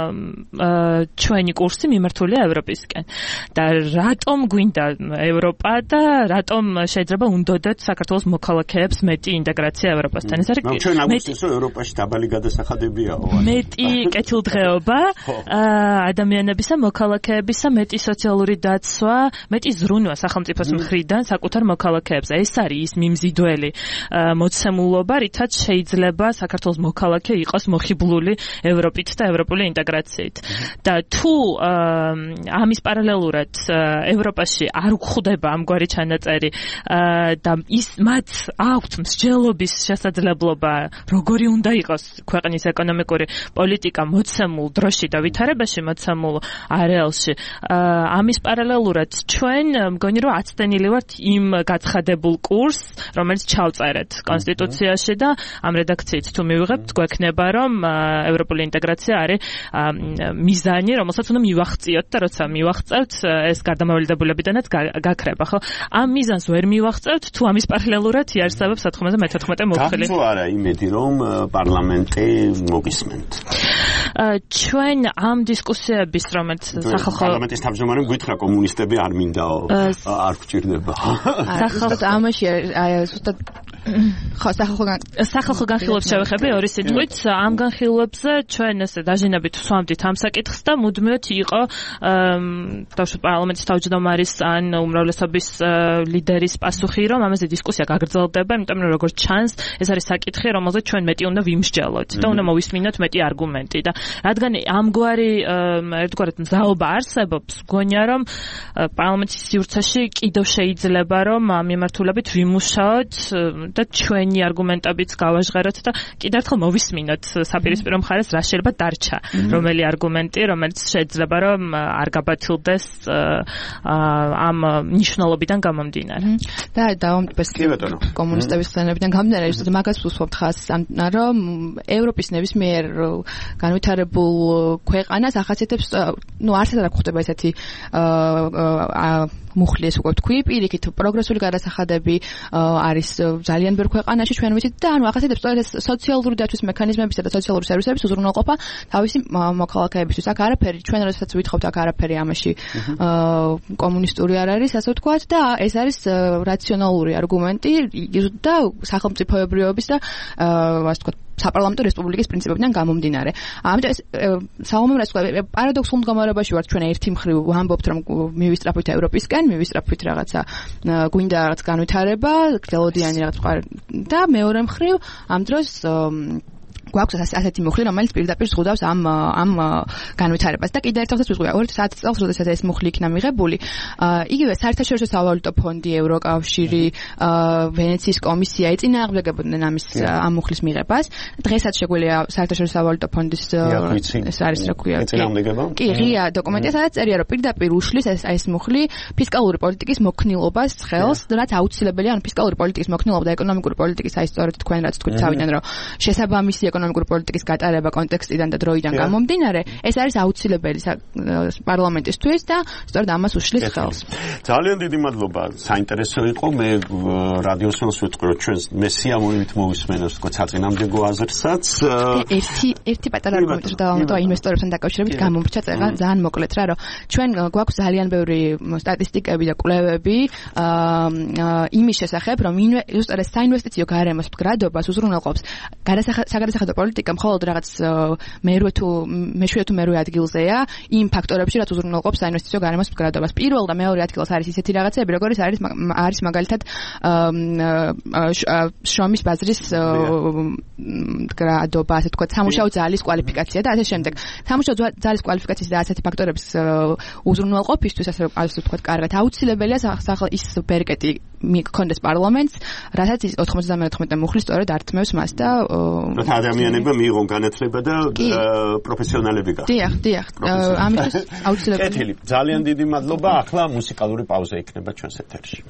ჩვენი კურსი მიმართულია ევროპისკენ. და რატომ გვინდა ევროპა და რატომ შეიძლება უნდოდეთ საქართველოს მოქალაქეებს მეტი ინტეგრაცია ევროპასთან? ეს არის ჩვენ აგვისტოს რომ ევროპაში დაბალი გადასახადებიაო. მეტი კეთილდღეობა ადამიანებისა, მოქალაქეებისა, მეტი სოციალური დაცვა, მეტი ზრუნვა სახელმწიფოს მხრიდან საკუთარ მოქალაქეებს. ეს არის ის მიმზიდველი მოცემულობა, რითაც შეიძლება საქართველოს მოქალაქე იყოს მოხიბლული ევროპით და ევროპული ინტეგრაციით. და თუ ამის პარალელურად ევროპაში არ გვხვდება ამგვარი ჩანაწერი და მათ აქვთ მსჯელობის შესაძლებლობა, როგორი უნდა იყოს ქვეყნის ეკონომიკური პოლიტიკა მოცემულ დროში და ვითარებაში მოცემულ არეალში, ამის პარალელურად ჩვენ მგონი რომ აცდენილი ვართ იმ გაცხადებულ კურსს, რომელიც ჩავწერეთ კონსტიტუციაში და ამ რედაქციით თუ მივიღებთ, გვექნება რომ ევროპული ინტეგრაცია არის მიზანი, რომელსაც უნდა მივახციოთ და როცა მივახწევთ, ეს გარდამავალდებულებიდანაც გაქრება, ხო? ამ მიზანს ვერ მივახწევთ, თუ ამის პარალელურად იარსებებს 94 მუხლი. გაქვთ არა იმედი, რომ პარლამენტი მოგისმენთ? ჩვენ ამ დისკუსიების, რომელიც სახალხო პარლამენტის თავმჯდომარემ გითხრა კომუნისტები არ მინდაო, არ გვჭირდება. სახალხო ამაში ზუსტად სახალხო განხილვებს შევეხები ორი სიტყვით. ამ განხილვებზე ჩვენ ესე დაჟინებით ვსვამდით ამ საკითხს და მუდმივად იყო თავშესაფრ პარლამენტის თავმჯდომარის ან უმრავლესობის ლიდერის პასუხი, რომ ამაზე დისკუსია გაგრძელდება, იმიტომ რომ როგორც ჩანს, ეს არის საკითხი, რომელზეც ჩვენ მეტი უნდა ვიმსჯელოთ და უნდა მოვისმინოთ მეტი არგუმენტი და რადგან ამგვარი ერთგვარად მზაობა არსებობს, გონია რომ პარლამენტის სივრცეში კიდევ შეიძლება რომ ამ მიმართულებით ვიმუშაოთ და ჩვენი არგუმენტებიც გავაჟღეროთ და კიდევ ერთხელ მოვისმინოთ საპირისპირო მხარეს რა შეიძლება დარჩა, რომელი არგუმენტი, რომელიც შეიძლება რომ არ გაბათილდეს ამ ნიშნულობიდან გამომდინარე. და დავამტკიცე კომუნისტების ხსენებიდან გამომდინარე, ზუსტად მაგას ვუსვამთ ხაზს, რომ ევროპის ნებისმიერ განვითარებულ ქვეყანას ახასიათებს, არსად არ გვხვდება ესეთი მუხლი, ეს უკვე თქვი, პირიქით პროგრესული გადასახადები არის ძალიან ბევრ ქვეყანაში ჩვენ ვიცით და ახასიათებს სწორედ ეს სოციალური დაცვის მექანიზმებისა და სოციალური სერვისების უზრუნველყოფა თავისი მოქალაქეებისთვის. აქ არაფერი, ჩვენ როდესაც ვითხოვთ, აქ არაფერი ამაში კომუნისტური არ არის, ასე ვთქვათ, და ეს არის რაციონალური არგუმენტი და სახელმწიფოებრიობის და ასე ვთქვათ საპარლამენტო რესპუბლიკის პრინციპებიდან გამომდინარე. ამიტომ ეს საომრას პარადოქსულ მდგომარეობაში ვართ ჩვენ ერთი მხრივ ვამბობთ რომ მივისწრაფვით ევროპისკენ, მივისწრაფვით რაღაცა გვინდა რაღაც განვითარება, გრძელვადიანი რაღაც და მეორე მხრივ ამ დროს გვაქვს ასეთი მუხლი, რომელიც პირდაპირ ზღუდავს ამ განვითარებას. და კიდევ ერთხელ ვიყვია 2010 წელს, როდესაც ეს მუხლი იქნა მიღებული, იგივე საერთაშორისო სავალუტო ფონდი, ევროკავშირი, ვენეციის კომისია ეწინააღმდეგებოდნენ ამ მუხლის მიღებას. დღესაც შეგვიძლია საერთაშორისო სავალუტო ფონდის ეს არის რა ქვია, კი, ღია დოკუმენტია, სადაც წერია, რომ პირდაპირ უშლის ეს მუხლი ფისკალური პოლიტიკის მოქნილობას ხელს, რაც აუცილებელია, ანუ ფისკალური პოლიტიკის მოქნილობა და ეკონომიკური პოლიტიკის, აი სწორედ თქვენ რაც თქვით თავიდან, რომ შესაბამისი ეკონომიკური პოლიტიკის გატარება კონტექსტიდან და დროიდან გამომდინარე, ეს არის აუცილებელი პარლამენტისთვის და სწორედ ამას უშლის ხელს. ძალიან დიდი მადლობა, საინტერესო იყო. მე რადიოსელს ვიტყვი, რომ ჩვენ მე სიამოვნებით მოვისმენთ თქო საწინააღმდეგო აზრსაც. ერთი პატარა არგუმენტი დავამატო ინვესტორებთან დაკავშირებით გამომრჩა ძალიან მოკლედ რა, რომ ჩვენ გვაქვს ძალიან ბევრი სტატისტიკები და კვლევები იმის შესახებ, რომ ზუსტად ეს საინვესტიციო გარემოს მდგრადობას უზრუნველყოფს საგადასახადო პოლიტიკა მხოლოდ რაღაც მეშვიდე თუ მერვე ადგილზეა იმ ფაქტორებში, რაც უზრუნველყოფს საინვესტიციო გარემოს მდგრადობას. პირველ და მეორე ადგილას არის ისეთი რაღაცები, როგორიც არის მაგალითად შრომის ბაზრის მდგრადობა, ასე ვთქვათ, სამუშაო ძალის კვალიფიკაცია და ასე შემდეგ. სამუშაო ძალის კვალიფიკაციის და ასეთი ფაქტორების უზრუნველყოფისთვის, ასე ვთქვათ, კარგად აუცილებელია ის ბერკეტი მიქონდეს პარლამენტს, რასაც 99 მუხლი სწორედ ართმევს მას და ადამიანებმა მიიღონ განათლება და პროფესიონალები გახდნენ. დიახ. ამისთვის აუცილებელია. კეთილი. ძალიან დიდი მადლობა. ახლა მუსიკალური პაუზა იქნება ჩვენს ეთერში.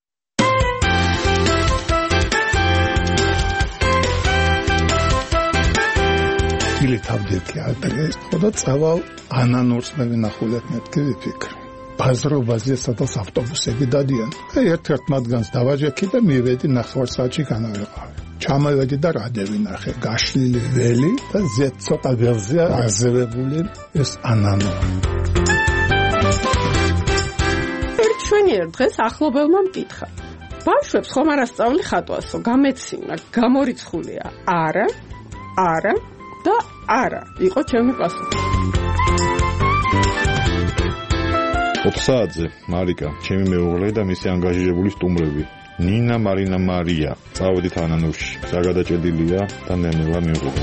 ილითავდეთი ადრეს, ხოდა წავალ ანანურს მე ვინახულეთ მეთქი ვიფიქრე. ბაზრობაზე სადაც ავტობუსები დადიან. ერთ-ერთ მათგანს დავაჯექი და მივედი 9 საათში განავეყავი. ჩამოვედი და რა დავინახე, გაშლილი ველი და ზეცოტა ველზე აზევებული ეს ანანური. ჩვენიერ დღეს ახლობელმა მკითხა. ბავშვებს ხომ არ ასწავლი ხატვასო, გამეცინა, გამორიცხულია. არა და არა, იყო ჩემი პასუხი. 4 საათზე მარიკა, ჩემი მეუღლე და მისი ანგაჟირებული სტუმრები. ნინა, მარინა, მარია. წავედით ანანურში. საგადაჭედილია და ნელა მივიღო.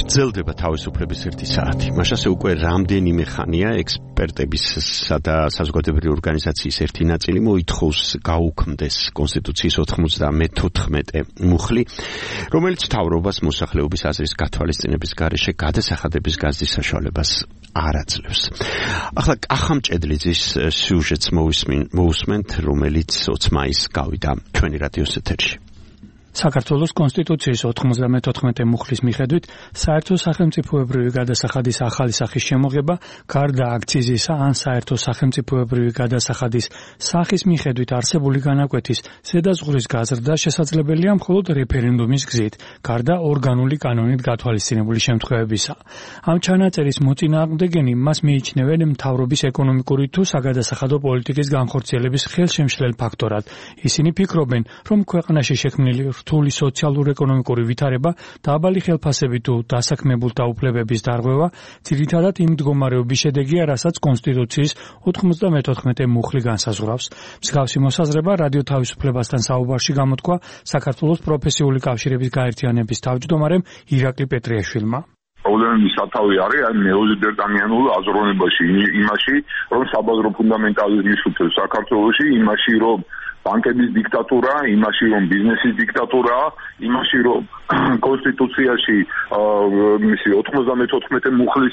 გრძელდება თავისუფლების ერთი საათი. მაშასე უკვე რამდენიმე ხანია ექსპერტებისა და საზოგადოებრივი ორგანიზაციის ერთი ნაწილი მოითხოვს გაუქმდეს კონსტიტუციის 94 მუხლი, რომელიც მთავრობას მოსახლეობის აზრის გათვალისწინების გარეშე გადასახადების გაზრდის საშუალებას არ აძლევს. ახლა კახამჭედლიძის სიუჟეტს მოусმენთ, რომელიც 20 მაისს გავიდა ჩვენი რადიოს ეთერში. საქართველოს კონსტიტუციის 94 მუხლის მიხედვით საერთო სახელმწიფოებრივი გადასახადის ახალი სახის შემოღება გარდა აქციზისა ან საერთო სახელმწიფოებრივი გადასახადის სახის მიხედვით არსებული განაკვეთის ზედაზღურის გაზრდა შესაძლებელია მხოლოდ რეფერენდუმის გზით, გარდა ორგანული კანონით გათვალისწინებული შემთხვევებისა. ამ ჩანაწერის მოწინააღმდეგენი მას მიიჩნევენ მთავრობის ეკონომიკური თუ საგადასახადო პოლიტიკის განხორციელების ხელშემშლელ ფაქტორად. ისინი ფიქრობენ, რომ ქვეყანაში შექმნილი რთული სოციალურ-ეკონომიკური ვითარება, დაბალი ხელფასები თუ დასაქმებულთა უფლებების დარღვევა ძირითადად იმ მდგომარეობის შედეგია, რასაც კონსტიტუციის 94 მუხლი განსაზღვრავს. მსგავსი მოსაზრება რადიო თავისუფლებასთან საუბარში გამოთქვა საქართველოს პროფესიული კავშირების გაერთიანების თავმჯდომარემ ირაკლი პეტრიაშვილმა. პრობლემების სათავე არის ნეოლიბერალიანულ აზროვნებაში, იმაში, რომ საბაზრო ფუნდამენტალიზმის უთებს საქართველოში, იმაში, რომ ბანკების დიქტატურა, იმაში, რომ ბიზნესის დიქტატურა, იმაში, რომ კონსტიტუციაში 94 მუხლის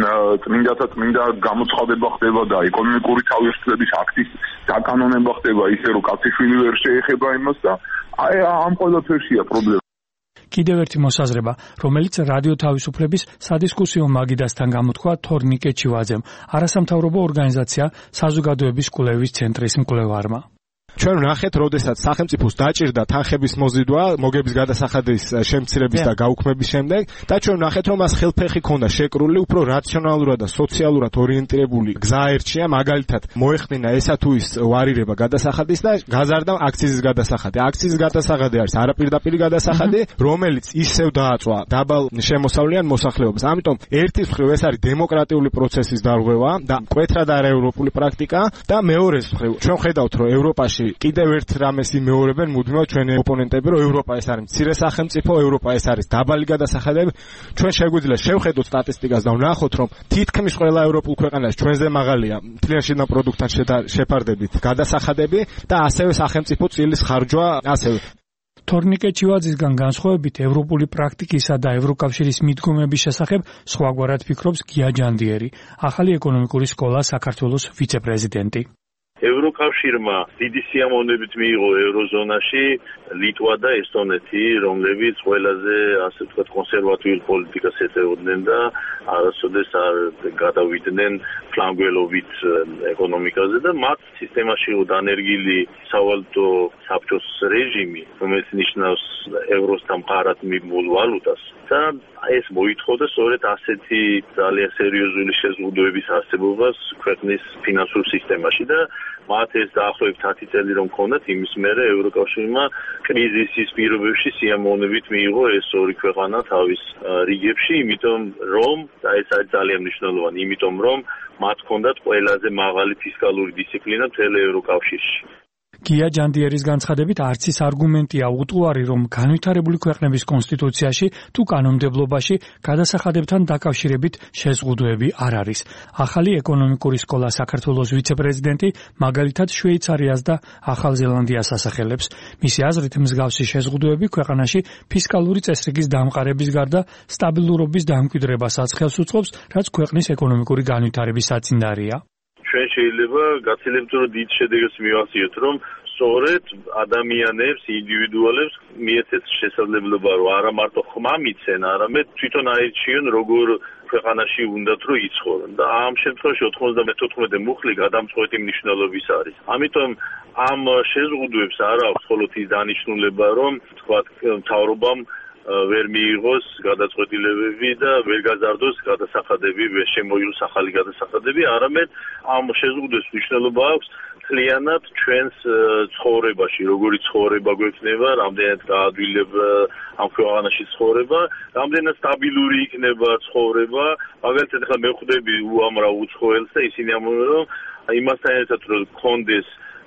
წმინდა გამოცხადება ხდება და ეკონომიკური თავისუფლების აქტის დაკანონება ხდება ისე, რომ კაციშვილი ვერ შეეხება იმას და ამ ყველაფერშია პრობლემა. კიდევ ერთი მოსაზრება, რომელიც რადიო თავისუფლების სადისკუსიო მაგიდასთან გამოთქვა თორნიკე ჩივაძემ, არასამთავრობო ორგანიზაცია საზოგადოების კვლევის ცენტრის მკვლევარმა. ჩვენ ვნახეთ, როდესაც სახელმწიფოს დაჭირდა თანხების მოზიდვა, მოგების გადასახადის შემცირების და გაუქმების შემდეგ და ჩვენ ვნახეთ, რომ მას ხელფეხი ქონდა შეკრული, უფრო რაციონალურად და სოციალურად ორიენტირებული გზა ერჩია, მაგალითად, მოეხდინა ესა თუ ის ვარირება გადასახადის და გაზარდა აქციზის გადასახადი. აქციზის გადასახადი არის არაპირდაპირი გადასახადი, რომელიც ისევ დააწვა დაბალ შემოსავლიან მოსახლეობას. ამიტომ ერთის მხრივ ეს არის დემოკრატიული პროცესის დარღვევა და მკვეთრად არაევროპული პრაქტიკა და მეორეს მხრივ ჩვენ ხედავთ, რომ ევროპაში კიდევ ერთ რამეს იმეორებენ მუდმივად ჩვენი ოპონენტები, რომ ევროპა ეს არის მცირე სახელმწიფო, ევროპა ეს არის დაბალი გადასახადები. ჩვენ შეგვიძლია შევხედოთ სტატისტიკას და ვნახოთ, რომ თითქმის ყველა ევროპულ ქვეყანაში ჩვენზე მაღალია მთლიან შინაგან პროდუქტთან შეფარდებით გადასახადები და ასევე სახელმწიფო წილის ხარჯვა ასევე. თორნიკე ჩივაძისგან განსხვავებით ევროპული პრაქტიკისა და ევროკავშირის მიდგომების შესახებ სხვაგვარად ფიქრობს გია ჯანდიერი, ახალი ეკონომიკური სკოლა საქართველოს ვიცე-პრეზიდენტი. ევროკავშირმა დიდი სიამოვნებით მიიღო ევროზონაში ლიტვა და ესტონეთი, რომლებიც ყველაზე, ასე ვთქვათ, კონსერვატიულ პოლიტიკას ეწეოდნენ და არასოდეს არ გადავიდნენ ფლანგველობით ეკონომიკაზე და მათ სისტემაში დანერგილი სავალუტო საბჭოს რეჟიმი, რომელიც ნიშნავს ევროსთან მყარად მიმულ ვალუტას და ეს მოითხოვდა სწორედ ასეთი ძალიან სერიოზული შეზღუდვების არსებობას ქვეყნის ფინანსურ სისტემაში და მათ ეს დაახლოებით 10 წელი რომ ჰქონდათ, იმის მერე ევროკავშირმა კრიზისის პირობებში სიამოვნებით მიიღო ეს ორი ქვეყანა თავის რიგებში, იმიტომ რომ და ეს არის ძალიან მნიშვნელოვანი, იმიტომ რომ მათ ჰქონდათ ყველაზე მაღალი ფისკალური დისციპლინა მთელ ევროკავშირში. გია ჯანდიერის განცხადებით არც ის არგუმენტია უტყუარი, რომ განვითარებული ქვეყნების კონსტიტუციაში თუ კანონმდებლობაში გადასახადებთან დაკავშირებით შეზღუდვები არ არის. ახალი ეკონომიკური სკოლა საქართველოს ვიცე-პრეზიდენტი მაგალითად შვეიცარიას და ახალ ზელანდიას ასახელებს. მისი აზრით, მსგავსი შეზღუდვები ქვეყანაში ფისკალური წესრიგის დამყარების გარდა სტაბილურობის დამკვიდრებასაც ხელს უწყობს, რაც ქვეყნის ეკონომიკური განვითარების საწინდარია. ჩვენ შეიძლება გაცილებით დიდ შედეგებს მივახციოთ, რომ სწორედ ადამიანებს, ინდივიდუალებს მიეცეთ შესაძლებლობა, რომ არა მარტო ხმა მიცენ, არამედ თვითონ აირჩიონ, როგორ ქვეყანაში უნდათ რომ იცხოვრონ და ამ შემთხვევაში 94 მუხლი გადამწყვეტი მნიშვნელობის არის. ამიტომ ამ შეზღუდვებს არ აქვს მხოლოდ ის დანიშნულება, რომ თქვათ მთავრობამ ვერ მიიღოს გადაწყვეტილებები და ვერ გაზარდოს გადასახადები, ვერ შემოიღოს ახალი გადასახადები, არამედ ამ შეზღუდვებს მნიშვნელობა აქვს მთლიანად ჩვენს ცხოვრებაში, როგორი ცხოვრება გვექნება, რამდენად გაადვილება ამ ქვეყანაში ცხოვრება, რამდენად სტაბილური იქნება ცხოვრება. მაგალითად, ახლა მე ვხვდები უამრავ უცხოელს და ისინი ამბობენ, რომ იმასთან ერთად რომ გქონდეს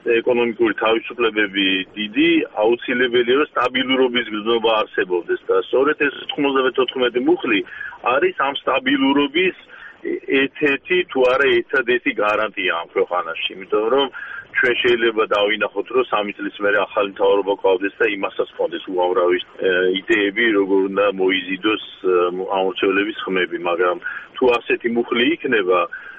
ეკონომიკური თავისუფლებები დიდი, აუცილებელია რომ სტაბილურობის გზნობა არსებობდეს და სწორედ ეს 94 მუხლი არის ამ სტაბილურობის ერთ-ერთი თუ არა ერთადერთი გარანტია ამ ქვეყანაში, იმიტომ რომ ჩვენ შეიძლება დავინახოთ რომ 3 წლის მერე ახალი მთავრობა ყავდეს და იმასაც ჰქონდეს უამრავი იდეები როგორ უნდა მოიზიდოს ამორჩევლების ხმები, მაგრამ თუ ასეთი მუხლი იქნება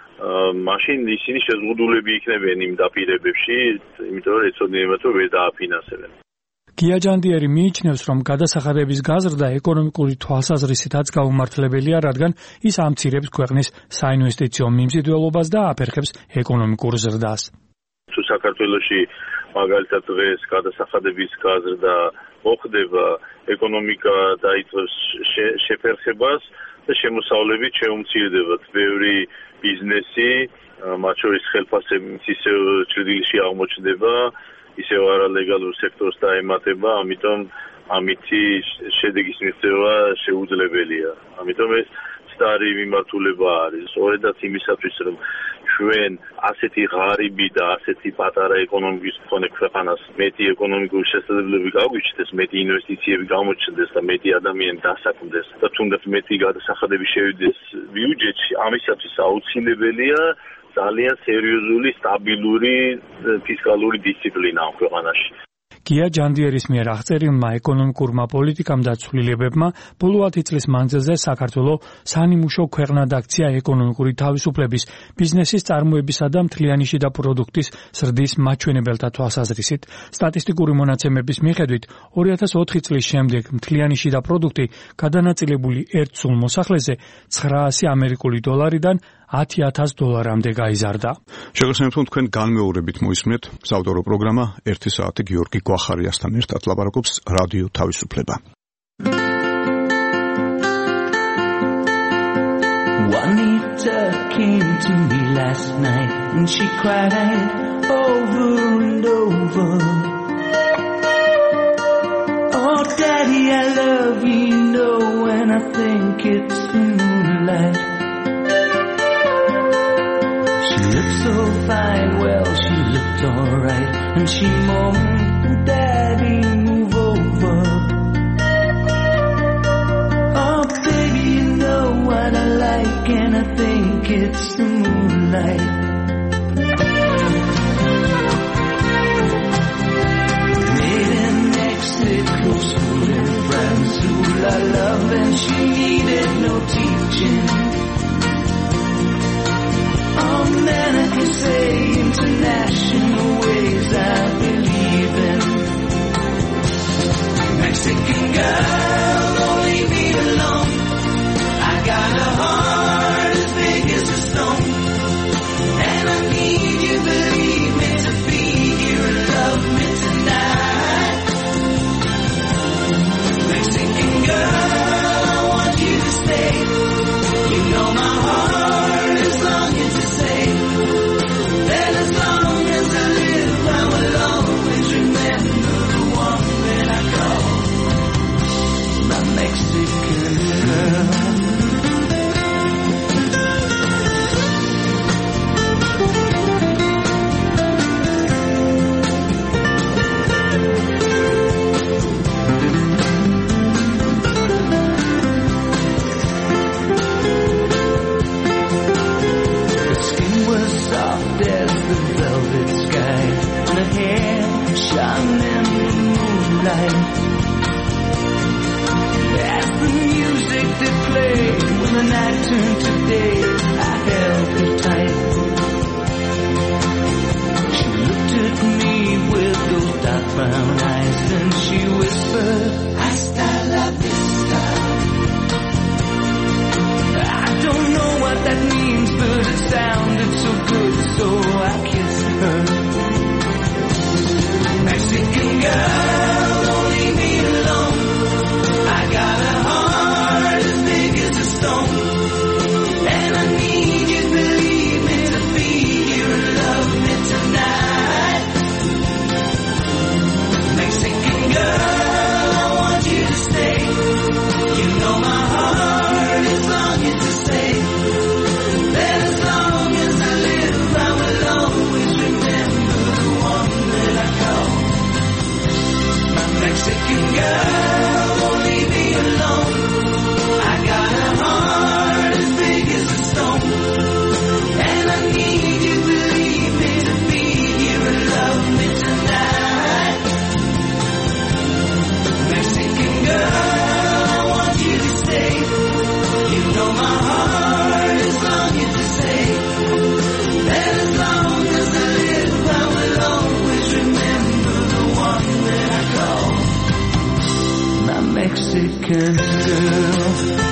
მაშინ ისინი შეზღუდულები იქნებიან იმ დაპირებებში, იმიტომ რომ ეცოდინებათ რომ ვერ დააფინანსებენ. გია ჯანდიერი მიიჩნევს, რომ გადასახადების გაზრდა ეკონომიკური თვალსაზრისითაც გაუმართლებელია, რადგან ის ამცირებს ქვეყნის საინვესტიციო მიმზიდველობას და აფერხებს ეკონომიკურ ზრდას. თუ საქართველოში მაგალითად დღეს გადასახადების გაზრდა მოხდება, ეკონომიკა დაიწყებს შეფერხებას და შემოსავლებით შეუმცირდება ბევრი ბიზნესი, მათ შორის ხელფასებიც ისევ ჭრილში აღმოჩნდება, ისევ არალეგალურ სექტორს დაემატება, ამიტომ ამითი შედეგის მიღწევა შეუძლებელია. ამიტომ ეს სტარი მიმართულება არის, სწორედაც იმისათვის, რომ ჩვენ ასეთი ღარიბი და ასეთი პატარა ეკონომიკის მქონე ქვეყანას მეტი ეკონომიკური შესაძლებლობები გაგვიჩნდეს, მეტი ინვესტიციები გამოჩნდეს და მეტი ადამიანი დასაქმდეს და თუნდაც მეტი გადასახადები შევიდეს ბიუჯეტში, ამისათვის აუცილებელია ძალიან სერიოზული, სტაბილური ფისკალური დისციპლინა ამ ქვეყანაში. გია ჯანდიერის მიერ აღწერილმა ეკონომიკურმა პოლიტიკამ და ცვლილებებმა ბოლო 10 წლის მანძილზე საქართველოს სანიმუშო ქვეყნად აქცია ეკონომიკური თავისუფლების, ბიზნესის წარმოებისა და მთლიანი შიდა პროდუქტის ზრდის მაჩვენებელთა თვალსაზრისით. სტატისტიკური მონაცემების მიხედვით 2004 წლის შემდეგ მთლიანი შიდა პროდუქტი გადანაწილებული ერთ სულ მოსახლეზე 900 ამერიკული დოლარიდან $10,000-მდე გაიზარდა. შეგახსენებთ, თქვენ განმეორებით მოისმენთ საავტორო პროგრამა 1 საათი გიორგი გვახარიასთან ერთად ლაპარაკობს რადიო თავისუფლება. Juanita came to me last night and she cried over and over. Oh, Daddy, I love you, know when I think it's the moonlight. She looked so fine, well, she looked alright, and she moaned, Daddy, move over. Oh, baby, you know what I like, and I think it's the moonlight. Made an exit close, fooling friends who I love, and she needed no teaching. Oh man, I can say international ways I believe in. Mexican girl, don't leave me alone. I got a heart as big as a stone, can do.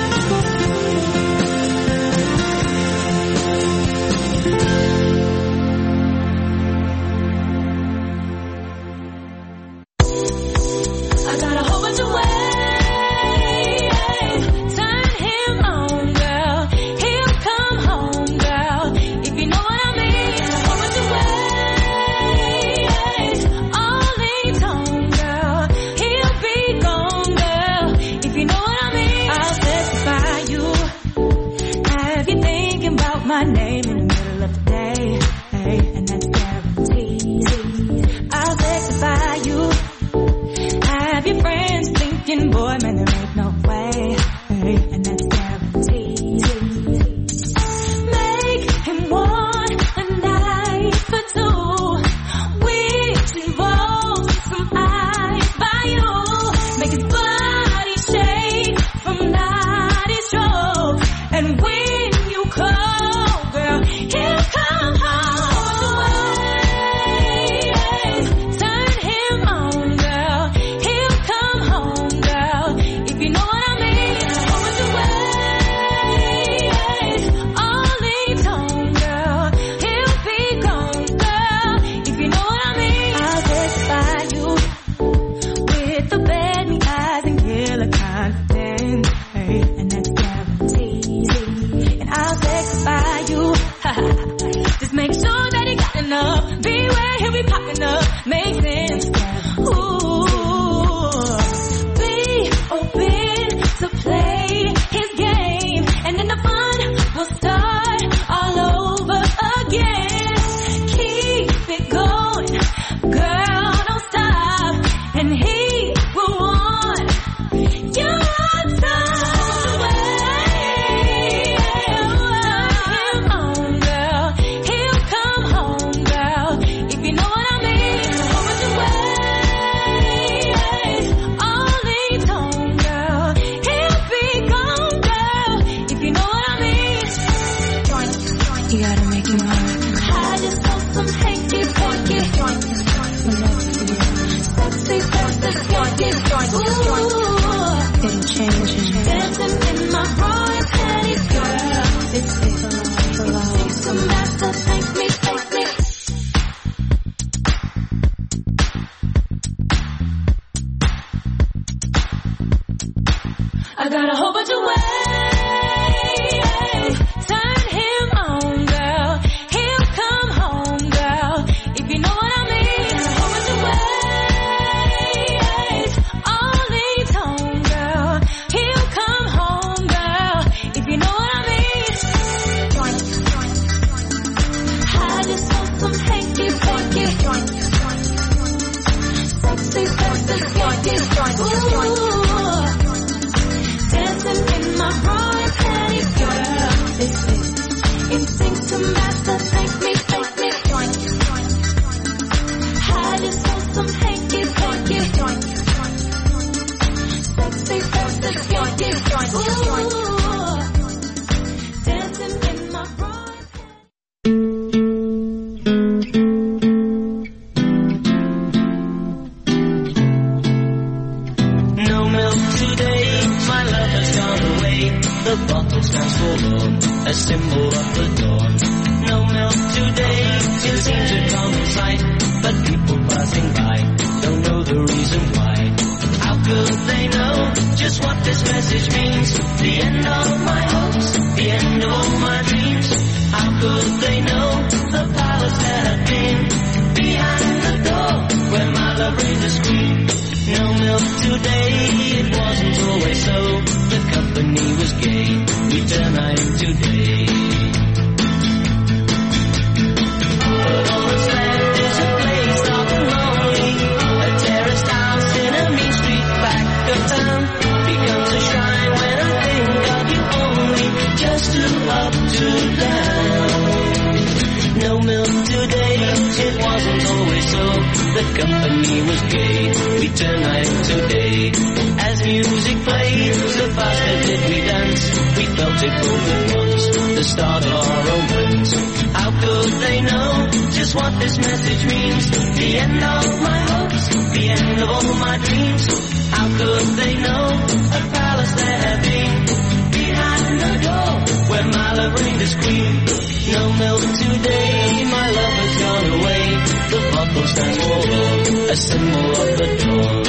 end of my hopes, the end of all my dreams. How could they know about palace there have been. Behind the door where my love reigned as queen. No milk today, my love has gone away. The bottle stands for a symbol of the dawn.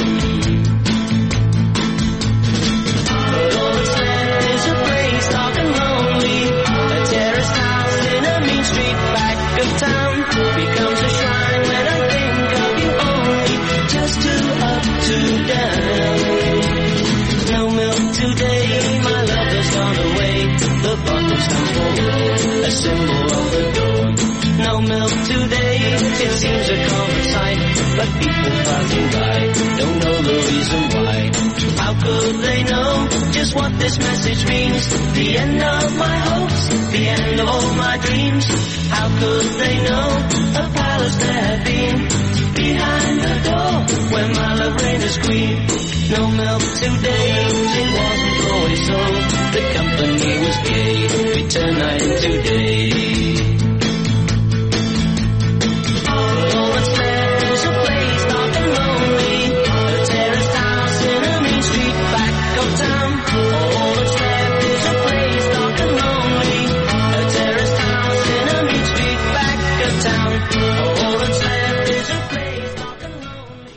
But all that's left is a place dark and lonely. A terraced house in a mean street back of town becomes a shrine when I think of you only. Just two up, two down. No milk today, my love has gone away. The bottle stands for a symbol of the dawn. No milk today, it seems a common sight, but people passing by don't know the reason why. How could they know just what this message means? The end of my hopes, the end of all my dreams. How could they know a palace there had been? Behind the door where my love reigned as queen. No milk today, it wasn't always so. The company was gay, we turned night into day. All that's left is a place dark and lonely. A terraced house in a mean street back of town. All that's left is a place dark and lonely. A terraced house in a mean street back of town. All that's left is a place dark and lonely.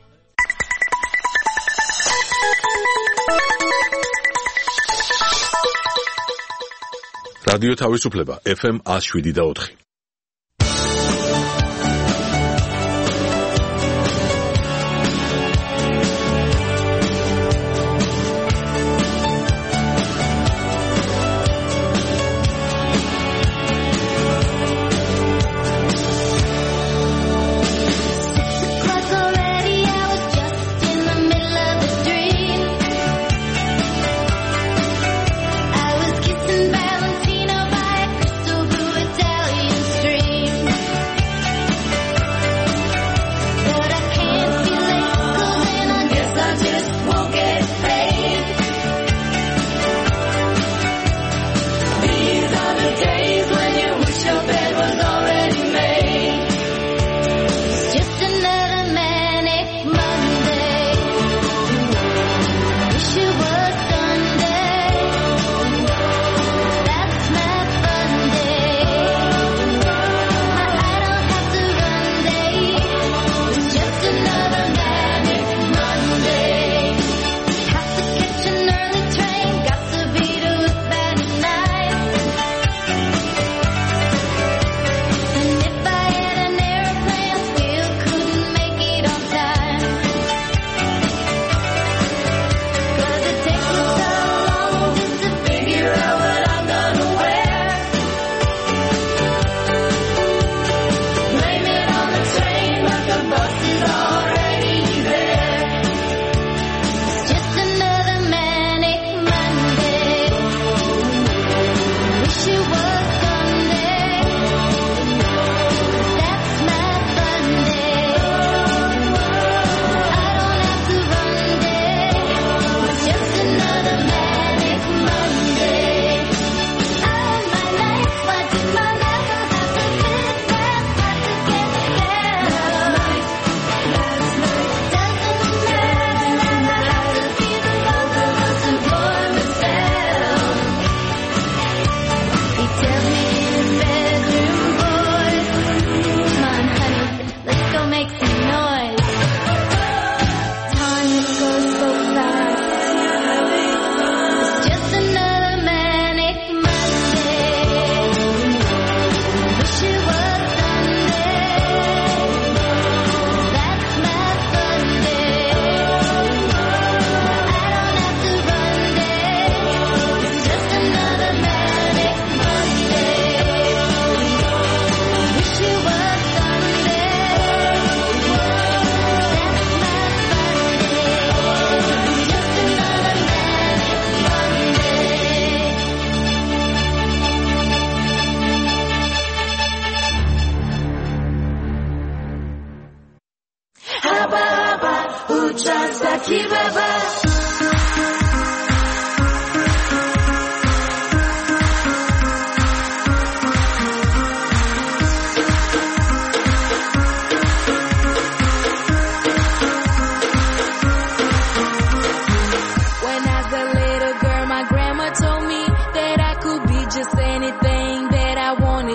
რადიო თავისუფლება FM 107.4. Valentino by a crystal blue Italian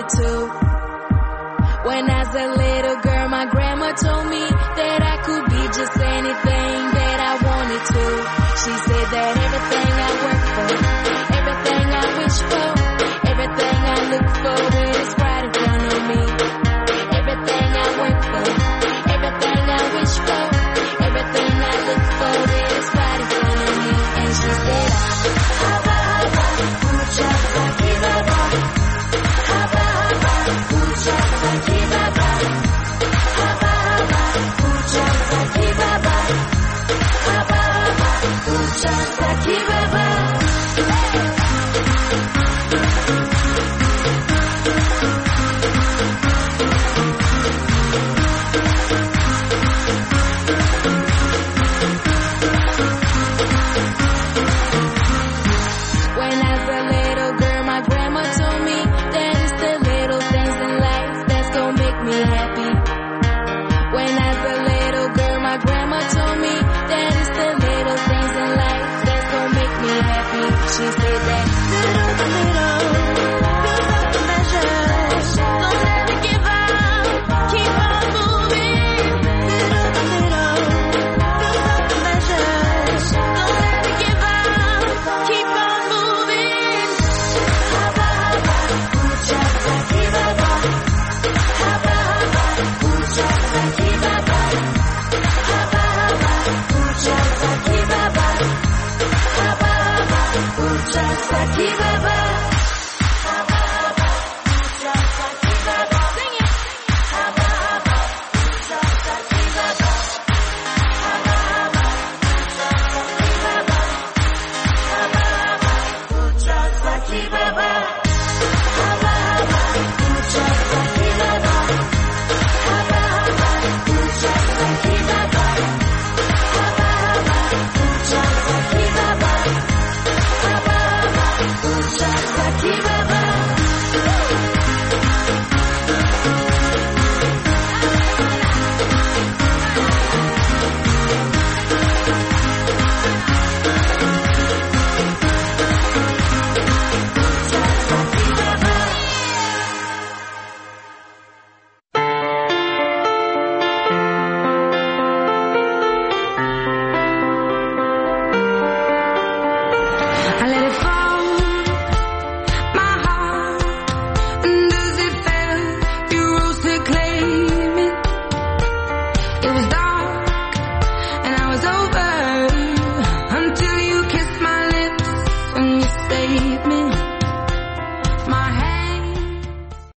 wanted to. When I was a little girl, my grandma told me that I could be just anything that I wanted to. She said that everything I work for, everything I wish for, everything I look for